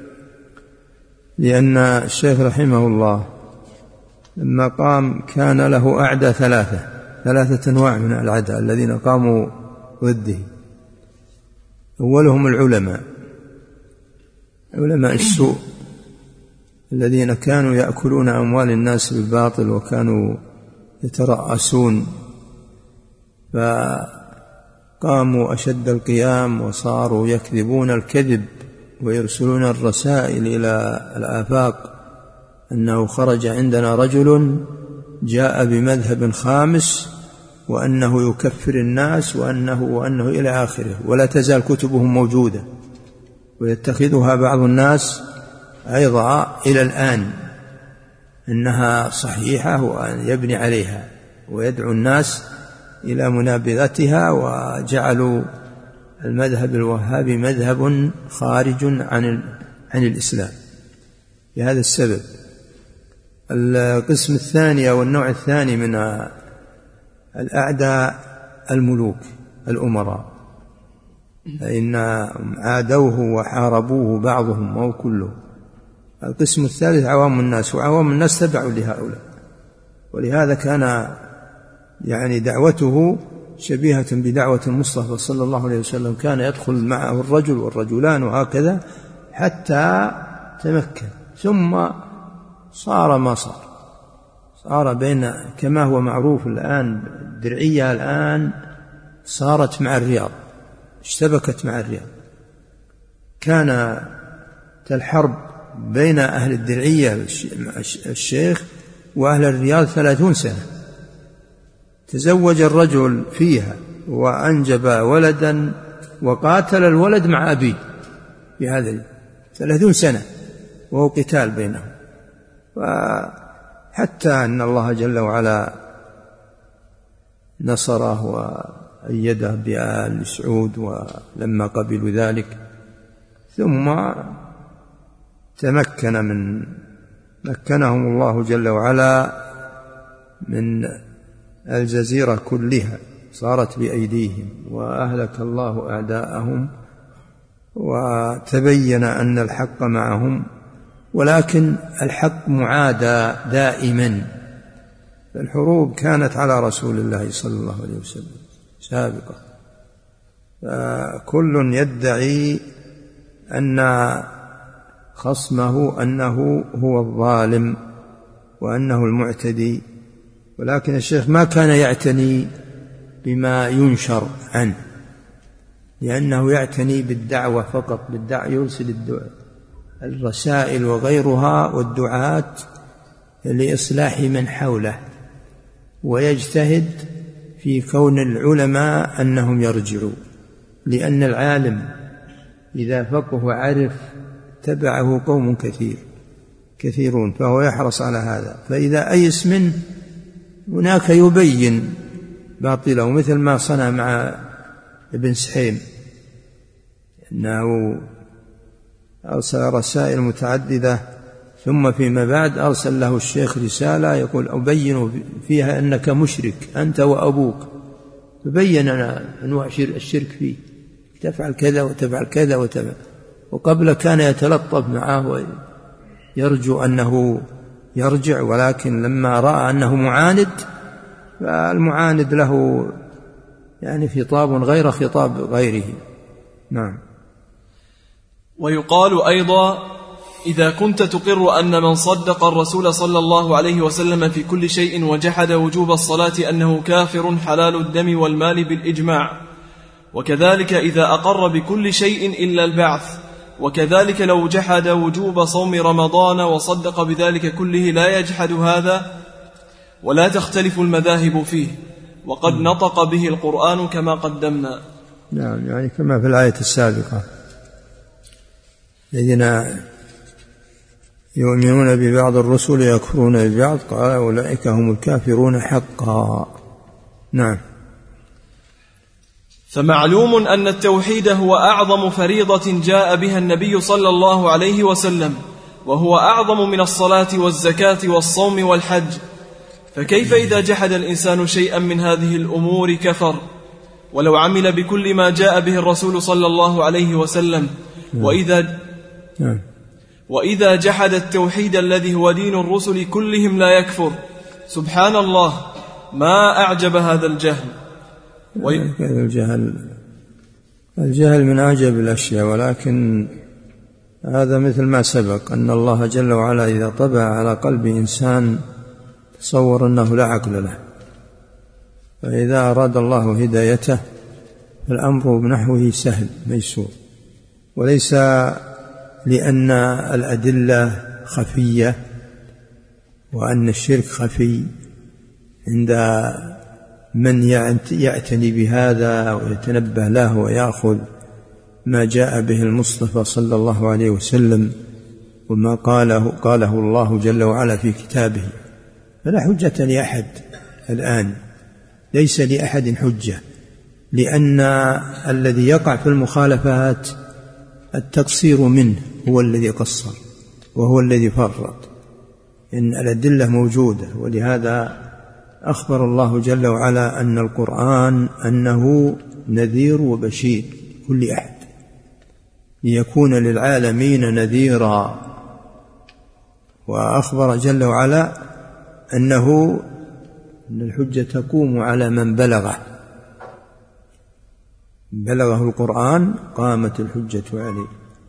لأن الشيخ رحمه الله لما قام كان له أعداء ثلاثة ثلاثة أنواع من الأعداء الذين قاموا ضده. أولهم العلماء، علماء السوء الذين كانوا يأكلون أموال الناس بالباطل وكانوا يترأسون، فقاموا أشد القيام وصاروا يكذبون الكذب ويرسلون الرسائل إلى الآفاق أنه خرج عندنا رجل جاء بمذهب خامس وأنه يكفر الناس وأنه, وأنه إلى آخره، ولا تزال كتبهم موجودة ويتخذها بعض الناس أيضا إلى الآن أنها صحيحة وأن يبني عليها ويدعو الناس إلى منابذتها، وجعلوا المذهب الوهابي مذهب خارج عن عن الإسلام بهذا السبب. القسم الثاني أو النوع الثاني من الأعداء الملوك الأمراء، فإن عادوه وحاربوه بعضهم أو كله. القسم الثالث عوام الناس، وعوام الناس تبعوا لهؤلاء، ولهذا كان يعني دعوته شبيهة بدعوة المصطفى صلى الله عليه وسلم، كان يدخل معه الرجل والرجلان وهكذا حتى تمكن، ثم صار ما صار صار بين كما هو معروف الآن. الدرعية الآن صارت مع الرياض، اشتبكت مع الرياض. كان الحرب بين أهل الدرعية الشيخ وأهل الرياض ثلاثون سنة. تزوج الرجل فيها وأنجب ولدا وقاتل الولد مع أبيه في هذا ثلاثون سنة، وهو قتال بينهم. وحتى أن الله جل وعلا نصره وأيده بآل سعود ولما قبلوا ذلك، ثم تمكن من مكنهم الله جل وعلا من الجزيرة كلها، صارت بأيديهم، وأهلك الله أعداءهم، وتبين أن الحق معهم، ولكن الحق معادى دائما. الحروب كانت على رسول الله صلى الله عليه وسلم سابقا، فكل يدعي أن خصمه أنه هو الظالم وأنه المعتدي، ولكن الشيخ ما كان يعتني بما ينشر عنه، لأنه يعتني بالدعوة فقط، بالدعوة، يرسل الرسائل وغيرها والدعاة لإصلاح من حوله، ويجتهد في كون العلماء أنهم يرجعوا، لأن العالم إذا فقه وعرف تبعه قوم كثير كثيرون، فهو يحرص على هذا. فإذا أيس منه هناك يبين باطله، مثل ما صنع مع ابن سحيم، أنه أرسل رسائل متعددة، ثم فيما بعد أرسل له الشيخ رسالة يقول أبين فيها أنك مشرك أنت وأبوك، تبين أنواع الشرك فيه، تفعل كذا وتفعل كذا وتفعل. وقبل كان يتلطف معه ويرجو أنه يرجع، ولكن لما رأى أنه معاند، فالمعاند له يعني خطاب غير خطاب غيره. نعم. ويقال أيضا: إذا كنت تقر أن من صدق الرسول صلى الله عليه وسلم في كل شيء وجحد وجوب الصلاة أنه كافر حلال الدم والمال بالإجماع، وكذلك إذا أقر بكل شيء إلا البعث، وكذلك لو جحد وجوب صوم رمضان وصدق بذلك كله لا يجحد هذا، ولا تختلف المذاهب فيه، وقد نطق به القرآن كما قدمنا. نعم، يعني كما في الآية السابقة: الذين يؤمنون ببعض الرسل يكفرون ببعض، قال أولئك هم الكافرون حقا. نعم. فمعلوم أن التوحيد هو أعظم فريضة جاء بها النبي صلى الله عليه وسلم، وهو أعظم من الصلاة والزكاة والصوم والحج، فكيف إذا جحد الإنسان شيئا من هذه الأمور كفر، ولو عمل بكل ما جاء به الرسول صلى الله عليه وسلم؟ وإذا وإذا جحد التوحيد الذي هو دين الرسل كلهم لا يكفر. سبحان الله، ما أعجب هذا الجهل. وي... الجهل الجهل من أعجب الأشياء، ولكن هذا مثل ما سبق أن الله جل وعلا إذا طبع على قلب إنسان تصور أنه لا عقل له، فإذا أراد الله هدايته فالأمر بنحوه سهل ميسور، وليس لأن الأدلة خفية وأن الشرك خفي عند من يعتني بهذا ويتنبه له ويأخذ ما جاء به المصطفى صلى الله عليه وسلم وما قاله, قاله الله جل وعلا في كتابه، فلا حجة لأحد الآن، ليس لأحد حجة، لأن الذي يقع في المخالفات التقصير منه هو الذي قصر وهو الذي فرط، إن الأدلة موجودة. ولهذا أخبر الله جل وعلا أن القرآن أنه نذير وبشير كل أحد، ليكون للعالمين نذيرا. وأخبر جل وعلا أنه أن الحجة تقوم على من بلغه بلغه القرآن قامت الحجة عليه.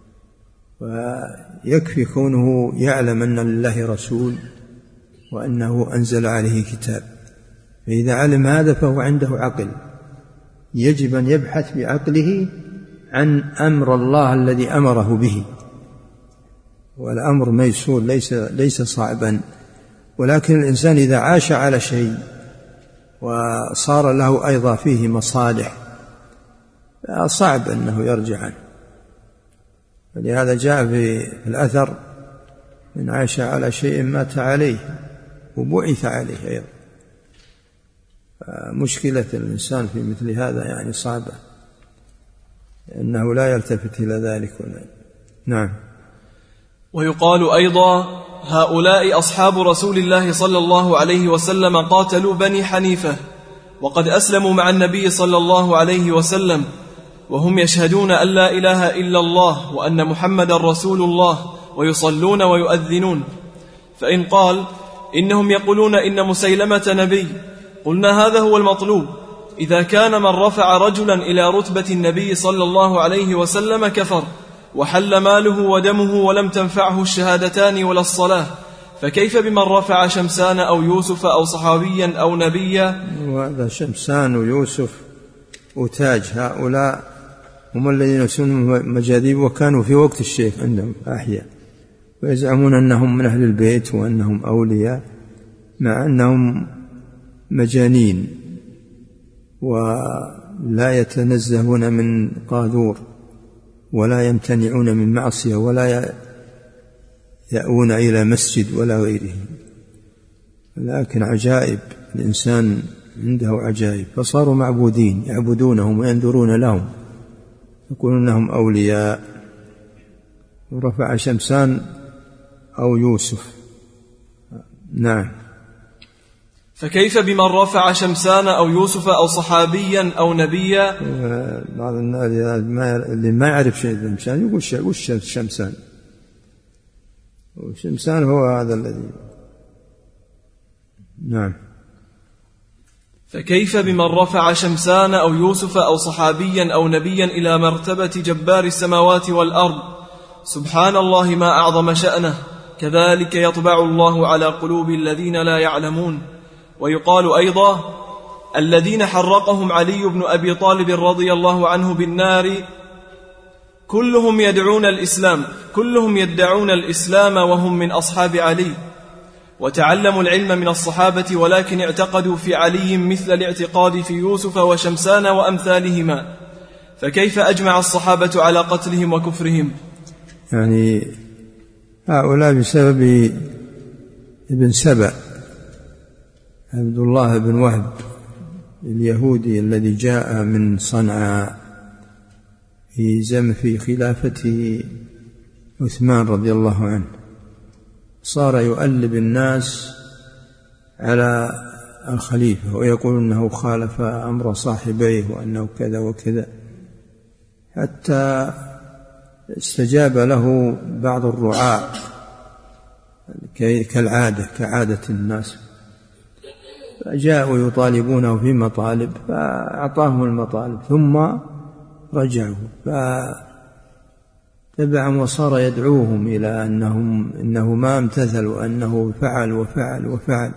ويكفي كونه يعلم أن لله رسول وأنه أنزل عليه كتاب، فإذا علم هذا فهو عنده عقل، يجب أن يبحث بعقله عن أمر الله الذي أمره به، والأمر ميسور ليس, ليس صعبا، ولكن الإنسان إذا عاش على شيء وصار له أيضا فيه مصالح صعب أنه يرجع عنه. ولهذا جاء في الأثر: من عاش على شيء مات عليه وبعث عليه أيضا. مشكلة الإنسان في مثل هذا يعني صعبة، لأنه لا يلتفت إلى ذلك. نعم. ويقال أيضا: هؤلاء أصحاب رسول الله صلى الله عليه وسلم قاتلوا بني حنيفة وقد أسلموا مع النبي صلى الله عليه وسلم، وهم يشهدون أن لا إله إلا الله وأن محمد رسول الله، ويصلون ويؤذنون. فإن قال: إنهم يقولون إن مسيلمة نبي، قلنا هذا هو المطلوب. إذا كان من رفع رجلا إلى رتبة النبي صلى الله عليه وسلم كفر وحل ماله ودمه ولم تنفعه الشهادتان ولا الصلاة، فكيف بمن رفع شمسان أو يوسف أو صحابيا أو نبيا؟ وهذا شمسان ويوسف وتاج هؤلاء هم الذين سنوا مجاذيب وكانوا في وقت الشيخ عندهم أحياء، ويزعمون أنهم من أهل البيت وأنهم أولياء، مع أنهم مجانين ولا يتنزهون من قاذور ولا يمتنعون من معصية ولا يأوون إلى مسجد ولا غيره. لكن عجائب، الإنسان عنده عجائب، فصاروا معبودين يعبدونهم وينذرون لهم، يقولون أنهم أولياء. ورفع شمسان أو يوسف. نعم. فكيف بمن رفع شمسان أو يوسف أو صحابيا أو نبيا؟ بعض الناس اللي ما يعرف شيء شمسان يقول وش شمسان؟ وشمسان هو هذا الذي. نعم. فكيف بمن رفع شمسان أو يوسف أو صحابيا أو نبيا إلى مرتبة جبار السماوات والأرض؟ سبحان الله ما أعظم شأنه. كذلك يطبع الله على قلوب الذين لا يعلمون. ويقال أيضا: الذين حرقهم علي بن أبي طالب رضي الله عنه بالنار كلهم يدعون الإسلام كلهم يدعون الإسلام وهم من أصحاب علي، وتعلموا العلم من الصحابة، ولكن اعتقدوا في علي مثل الاعتقاد في يوسف وشمسان وأمثالهما، فكيف أجمع الصحابة على قتلهم وكفرهم؟ يعني هؤلاء بسبب ابن سبأ عبد الله بن وهب اليهودي الذي جاء من صنعاء في زمن في خلافته عثمان رضي الله عنه، صار يؤلب الناس على الخليفة ويقول أنه خالف أمر صاحبيه وأنه كذا وكذا، حتى استجاب له بعض الرعاة كالعادة كعادة الناس، فجاءوا يطالبونه في مطالب فأعطاهم المطالب ثم رجعوا فتبعهم وصار يدعوهم إلى أنهم إنه ما امتثل وأنه فعل وفعل وفعل،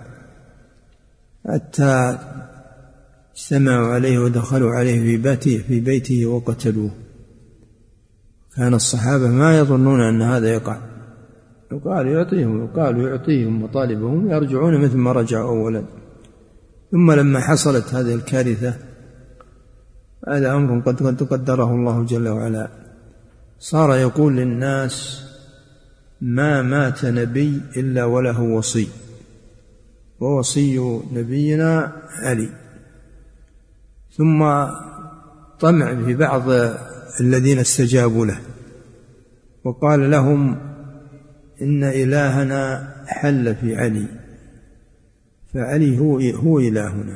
حتى اجتمعوا عليه ودخلوا عليه في بيته في بيته وقتلوه. كان الصحابة ما يظنون أن هذا يقع، يقال يعطيهم يقال يعطيهم مطالبهم يرجعون مثل ما رجعوا أولا. ثم لما حصلت هذه الكارثة، هذا أمر قد قدره الله جل وعلا، صار يقول للناس: ما مات نبي إلا وله وصي، ووصي نبينا علي. ثم طمع في بعض الذين استجابوا له وقال لهم: إن إلهنا حل في علي، فعلي هو, هو إلهنا.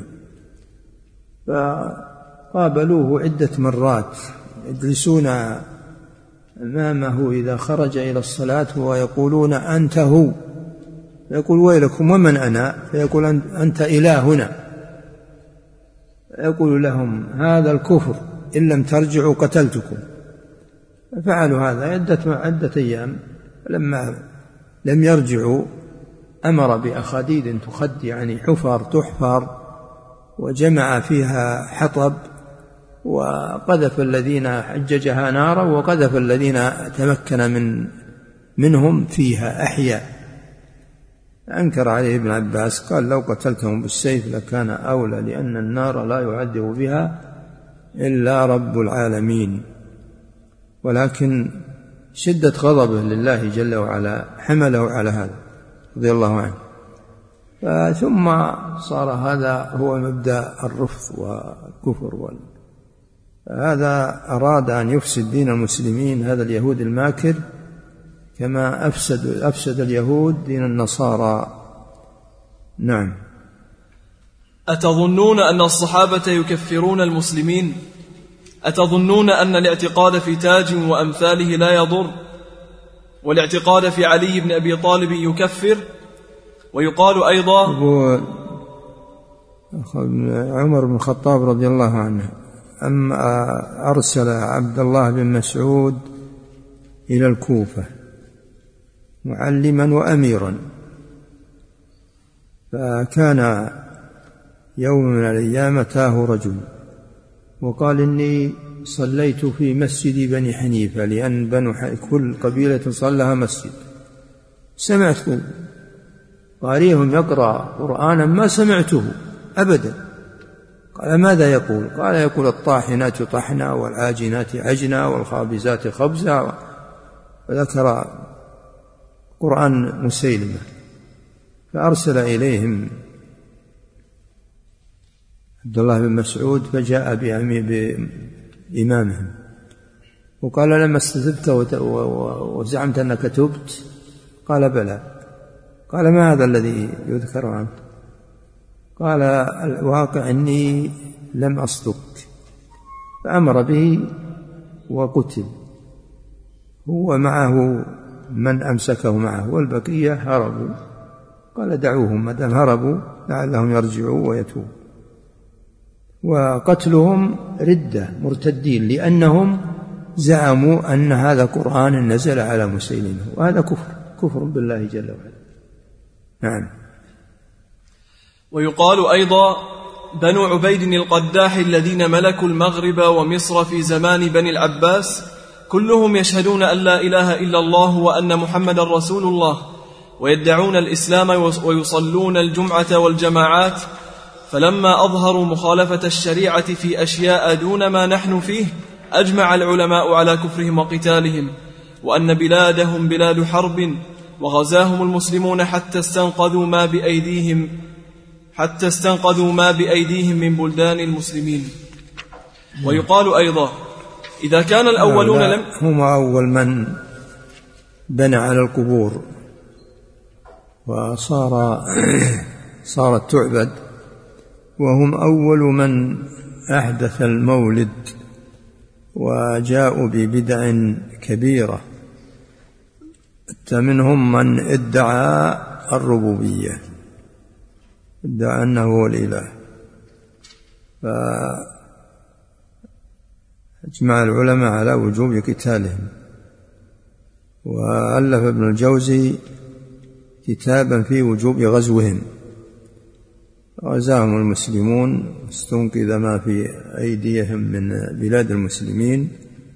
فقابلوه عدة مرات، يجلسون أمامه إذا خرج إلى الصلاة ويقولون: أنت هو. يقول: ويلكم ومن أنا؟ فيقول: أنت إلهنا. يقول لهم: هذا الكفر، إن لم ترجعوا قتلتكم. ففعلوا هذا عدة, عدة أيام. لما لم يرجعوا أمر بأخاديد تخد، يعني حفر تحفر، وجمع فيها حطب، وقذف الذين حججها نارا، وقذف الذين تمكن من منهم فيها أحياء. أنكر عليه ابن عباس قال لو قتلتهم بالسيف لكان أولى، لأن النار لا يعذب بها إلا رب العالمين، ولكن شدة غضبه لله جل وعلا حمله على هذا رضي الله عنه. ثم صار هذا هو مبدأ الرفض والكفر. هذا أراد أن يفسد دين المسلمين، هذا اليهود الماكر، كما أفسد, أفسد اليهود دين النصارى. نعم. أتظنون أن الصحابة يكفرون المسلمين؟ أتظنون أن الاعتقاد في تاج وأمثاله لا يضر، والاعتقاد في علي بن أبي طالب يكفر؟ ويقال أيضا عمر بن الخطاب رضي الله عنه أما أرسل عبد الله بن مسعود إلى الكوفة معلما وأميرا، فكان يوم من الأيام أتاه رجل وقال إني صليت في مسجد بني حنيفة، لأن بنو كل قبيلة صلها مسجد، سمعت قارئهم يقرأ قرآنا ما سمعته أبدا. قال ماذا يقول؟ قال يقول الطاحنات طحنا والعاجنات عجنا والخابزات خبزا، وذكر قرآن مسيلمة. فأرسل إليهم عبد الله بن مسعود فجاء بإمامهم وقال لما استتبت وزعمت أنك تبت؟ قال بلى. قال ما هذا الذي يذكر عنه؟ قال الواقع أني لم أصدق. فأمر به وقتل هو معه من أمسكه معه، والبقية هربوا. قال دعوهم ما دام هربوا لعلهم يرجعوا ويتوبوا. وقتلهم ردة مرتدين، لأنهم زعموا أن هذا قرآن نزل على مسيلمة، وهذا كفر كفر بالله جل وعلا. نعم. ويقال أيضا بنو عبيد القداح الذين ملكوا المغرب ومصر في زمان بني العباس كلهم يشهدون أن لا إله إلا الله وأن محمد رسول الله، ويدعون الإسلام ويصلون الجمعة والجماعات، فلما أظهروا مخالفة الشريعة في أشياء دون ما نحن فيه أجمع العلماء على كفرهم وقتالهم، وأن بلادهم بلاد حرب، وغزاهم المسلمون حتى استنقذوا ما بأيديهم حتى استنقذوا ما بأيديهم من بلدان المسلمين. ويقال أيضا إذا كان الأولون لم هم أول من بنى على القبور وصار صارت تعبد، وهم أول من أحدث المولد وجاءوا ببدع كبيرة، حتى منهم من ادعى الربوبية، ادعى أنه هو الإله. فأجمع العلماء على وجوب قتالهم. وألف ابن الجوزي كتابا في وجوب غزوهم، غزاهم المسلمون واستنقذ ما في أيديهم من بلاد المسلمين.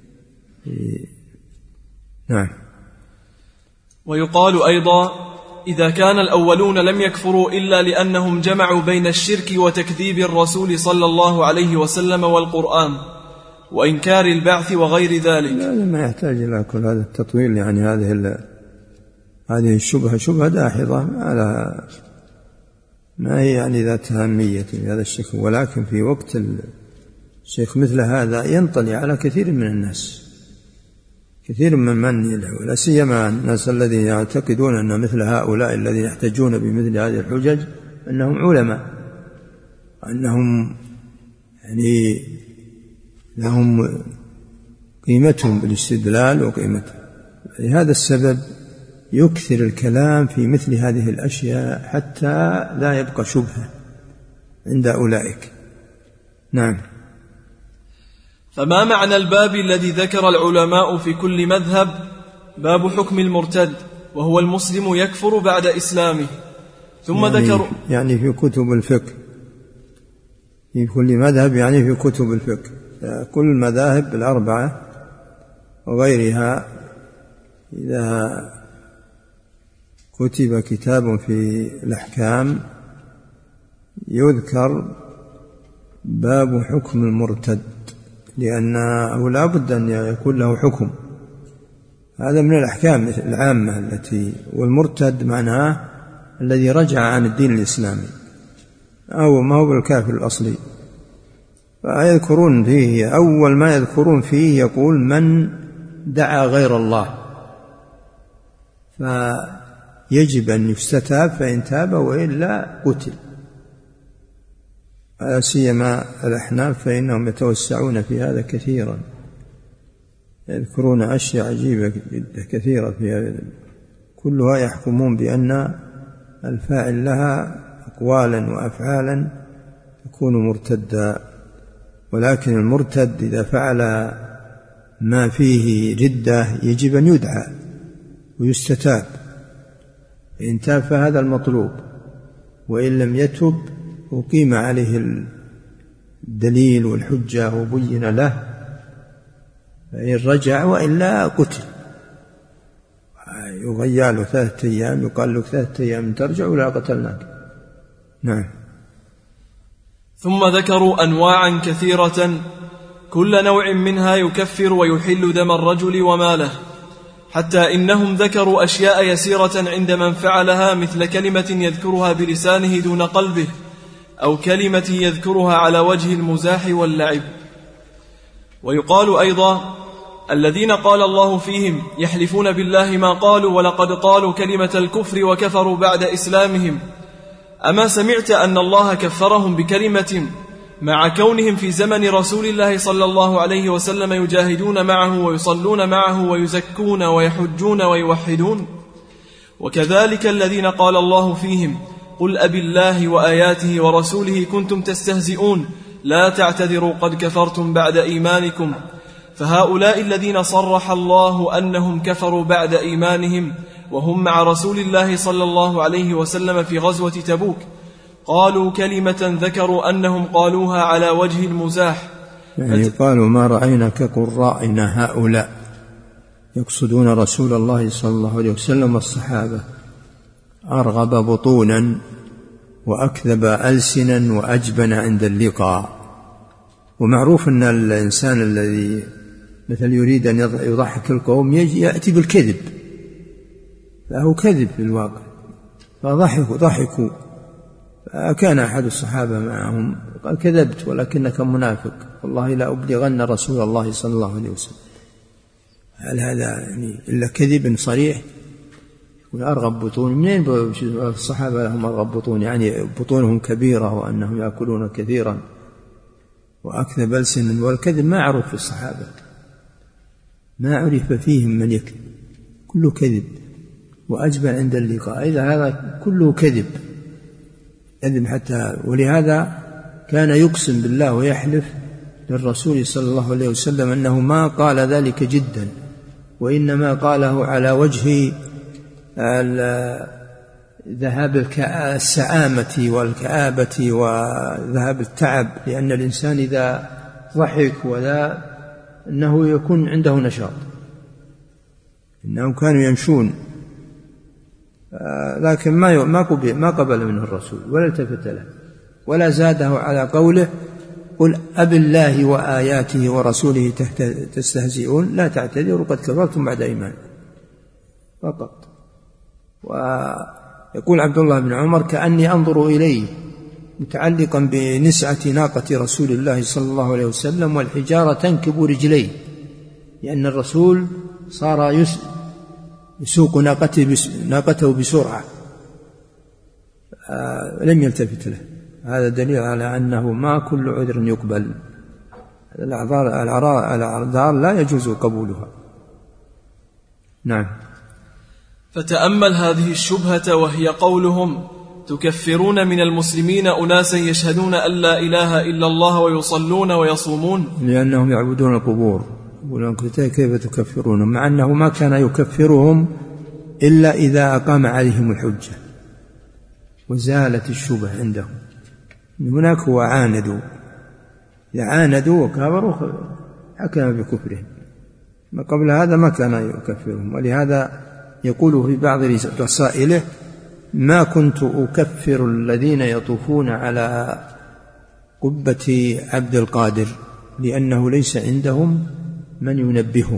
نعم. ويقال أيضا إذا كان الأولون لم يكفروا إلا لأنهم جمعوا بين الشرك وتكذيب الرسول صلى الله عليه وسلم والقرآن وإنكار البعث وغير ذلك. لا ما يحتاج إلى كل هذا التطويل، يعني هذه هذه الشبهة شبهة داحضة على ما هي يعني ذات أهمية في هذا الشكل، ولكن في وقت الشيخ مثل هذا ينطلي على كثير من الناس، كثير من من يدعو، لا سيما الناس الذين يعتقدون أن مثل هؤلاء الذين يحتجون بمثل هذه الحجج أنهم علماء، أنهم يعني لهم قيمتهم بالاستدلال وقيمتهم. لهذا السبب يكثر الكلام في مثل هذه الأشياء حتى لا يبقى شبهة عند أولئك. نعم. فما معنى الباب الذي ذكر العلماء في كل مذهب باب حكم المرتد وهو المسلم يكفر بعد إسلامه؟ ثم يعني ذكروا يعني في كتب الفقه، في كل مذهب يعني في كتب الفقه، كل المذاهب الأربعة وغيرها إذا كتب كتاب في الأحكام يذكر باب حكم المرتد، لأنه لا بد أن يكون له حكم، هذا من الأحكام العامة التي، والمرتد معناه الذي رجع عن الدين الإسلامي أو ما هو بالكافر الأصلي. فيذكرون فيه أول ما يذكرون فيه يقول من دعا غير الله فيجب أن يستتاب، فإن تاب وإلا قتل. لا سيما الأحناف فإنهم يتوسعون في هذا كثيرا، يذكرون أشياء عجيبة كثيرة في هذا، كلها يحكمون بأن الفاعل لها أقوالا وأفعالا يكون مرتدا. ولكن المرتد إذا فعل ما فيه ردة يجب أن يدعى ويستتاب، إن تاب فهذا المطلوب، وإن لم يتب أقيم عليه الدليل والحجة وبين له، فإن رجع وإلا قتل، يغير له ثلاثة أيام، يقال له ثلاثة أيام ترجع ولا قتلناك. نعم. ثم ذكروا أنواعا كثيرة كل نوع منها يكفر ويحل دم الرجل وماله، حتى إنهم ذكروا أشياء يسيرة عند من فعلها، مثل كلمة يذكرها بلسانه دون قلبه، أو كلمة يذكرها على وجه المزاح واللعب. ويقال أيضا الذين قال الله فيهم يحلفون بالله ما قالوا ولقد قالوا كلمة الكفر وكفروا بعد إسلامهم. أما سمعت أن الله كفرهم بكلمة مع كونهم في زمن رسول الله صلى الله عليه وسلم يجاهدون معه ويصلون معه ويزكون ويحجون ويوحدون؟ وكذلك الذين قال الله فيهم قل أبي الله وآياته ورسوله كنتم تستهزئون لا تعتذروا قد كفرتم بعد إيمانكم. فهؤلاء الذين صرح الله أنهم كفروا بعد إيمانهم وهم مع رسول الله صلى الله عليه وسلم في غزوة تبوك قالوا كلمة ذكروا أنهم قالوها على وجه المزاح، يعني قالوا ما رأينا كقرائنا هؤلاء، يقصدون رسول الله صلى الله عليه وسلم والصحابة، أرغب بطونا وأكذب ألسنا وأجبن عند اللقاء. ومعروف أن الإنسان الذي مثل يريد أن يضحك القوم يأتي بالكذب، فهو كذب في الواقع، فضحكوا ضحكوا. فكان أحد الصحابة معهم قال كذبت ولكنك منافق، والله لا أبلغن رسول الله صلى الله عليه وسلم. هل هذا يعني إلا كذب صريح؟ وأرغب بطون، منين الصحابة لهم أرغب بطون؟ يعني بطونهم كبيرة وأنهم يأكلون كثيرا، وأكذب ألسنا، والكذب ما عرف في الصحابة، ما عرف فيهم من يكذب، كله كذب. وأجبن عند اللقاء، إذا هذا كله كذب كذب حتى. ولهذا كان يقسم بالله ويحلف للرسول صلى الله عليه وسلم أنه ما قال ذلك جدا، وإنما قاله على وجه ذهاب السآمة والكآبة وذهاب التعب، لأن الإنسان إذا ضحك ولا أنه يكون عنده نشاط. إنهم كانوا يمشون لكن ما ما قبل ما قبل منه الرسول ولا التفت له ولا زاده على قوله قل أبي الله وآياته ورسوله تستهزئون لا تعتذروا قد كفرتم بعد إيمانكم فقط. ويقول عبد الله بن عمر كأني أنظر إليه متعلقا بنسعة ناقة رسول الله صلى الله عليه وسلم والحجارة تنكب رجليه، لأن الرسول صار يسوق ناقته بسرعة لم يلتفت له. هذا دليل على أنه ما كل عذر يقبل، الأعذار لا يجوز قبولها. نعم. فتأمل هذه الشبهة وهي قولهم تكفرون من المسلمين أناسا يشهدون أن لا إله إلا الله ويصلون ويصومون، لأنهم يعبدون القبور. يقولون كيف تكفرون، مع أنه ما كان يكفرهم إلا إذا أقام عليهم الحجة وزالت الشبهة عندهم. هناك هو عاندوا، يعاندوا وكفروا حكم بكفرهم، ما قبل هذا ما كان يكفرهم. ولهذا يقول في بعض رسائله: ما كنت أكفر الذين يطوفون على قبة عبد القادر لأنه ليس عندهم من ينبههم.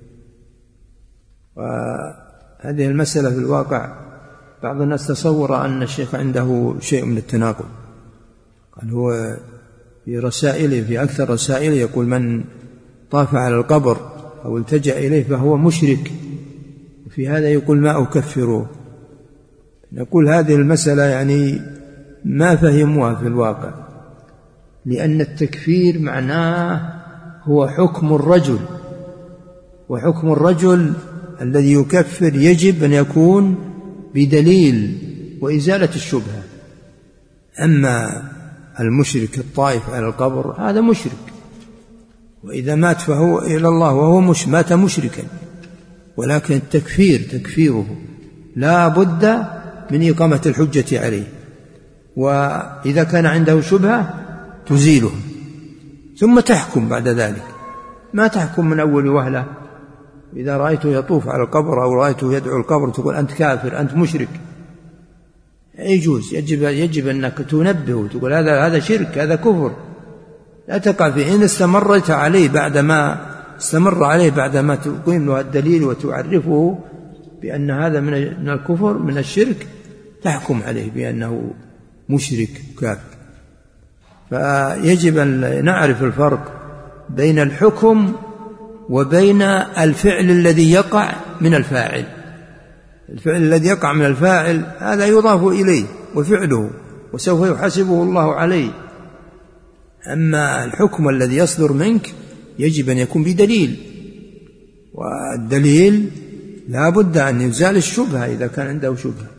وهذه المسألة في الواقع بعض الناس تصور أن الشيخ عنده شيء من التناقض. قال هو في رسائله في أكثر رسائله يقول: من طاف على القبر أو التجأ إليه فهو مشرك، وفي هذا يقول: ما أكفره. نقول هذه المسألة يعني ما فهموها في الواقع، لأن التكفير معناه هو حكم الرجل، وحكم الرجل الذي يكفر يجب أن يكون بدليل وإزالة الشبهة. أما المشرك الطائف على القبر هذا مشرك، وإذا مات فهو إلى الله وهو مش مات مشركا، ولكن التكفير تكفيره لا بد من إقامة الحجة عليه، وإذا كان عنده شبهة تزيله ثم تحكم بعد ذلك، ما تحكم من أول وهلة. إذا رأيته يطوف على القبر أو رأيته يدعو القبر تقول أنت كافر أنت مشرك، يجوز، يجب, يجب أنك تنبه تقول هذا هذا شرك هذا كفر، لا تقع فيه. إن استمرت عليه بعدما استمر عليه بعدما تقيم له الدليل وتعرفه بأن هذا من الكفر من الشرك تحكم عليه بأنه مشرك كافر. فيجب أن نعرف الفرق بين الحكم وبين الفعل الذي يقع من الفاعل. الفعل الذي يقع من الفاعل هذا يضاف إليه وفعله وسوف يحاسبه الله عليه. أما الحكم الذي يصدر منك يجب أن يكون بدليل، والدليل لا بد أن يزال الشبهة إذا كان عنده شبهة.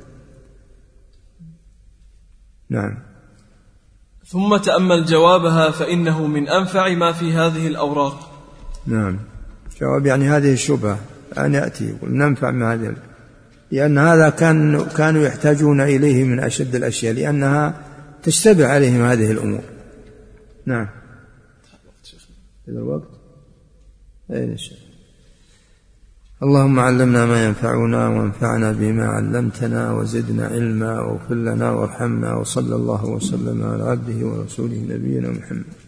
نعم. ثم تأمل جوابها فإنه من أنفع ما في هذه الأوراق. نعم، جواب يعني هذه الشبهة أن يأتي يقول ننفع من هذه، لأن هذا كان كانوا يحتاجون إليه من أشد الأشياء، لأنها تشتبه عليهم هذه الأمور. نعم. إلى الوقت أين الشيء؟ اللهم علمنا ما ينفعنا وانفعنا بما علمتنا وزدنا علما واغفر لنا وارحمنا، وصلى الله وسلم على عبده ورسوله نبينا محمد.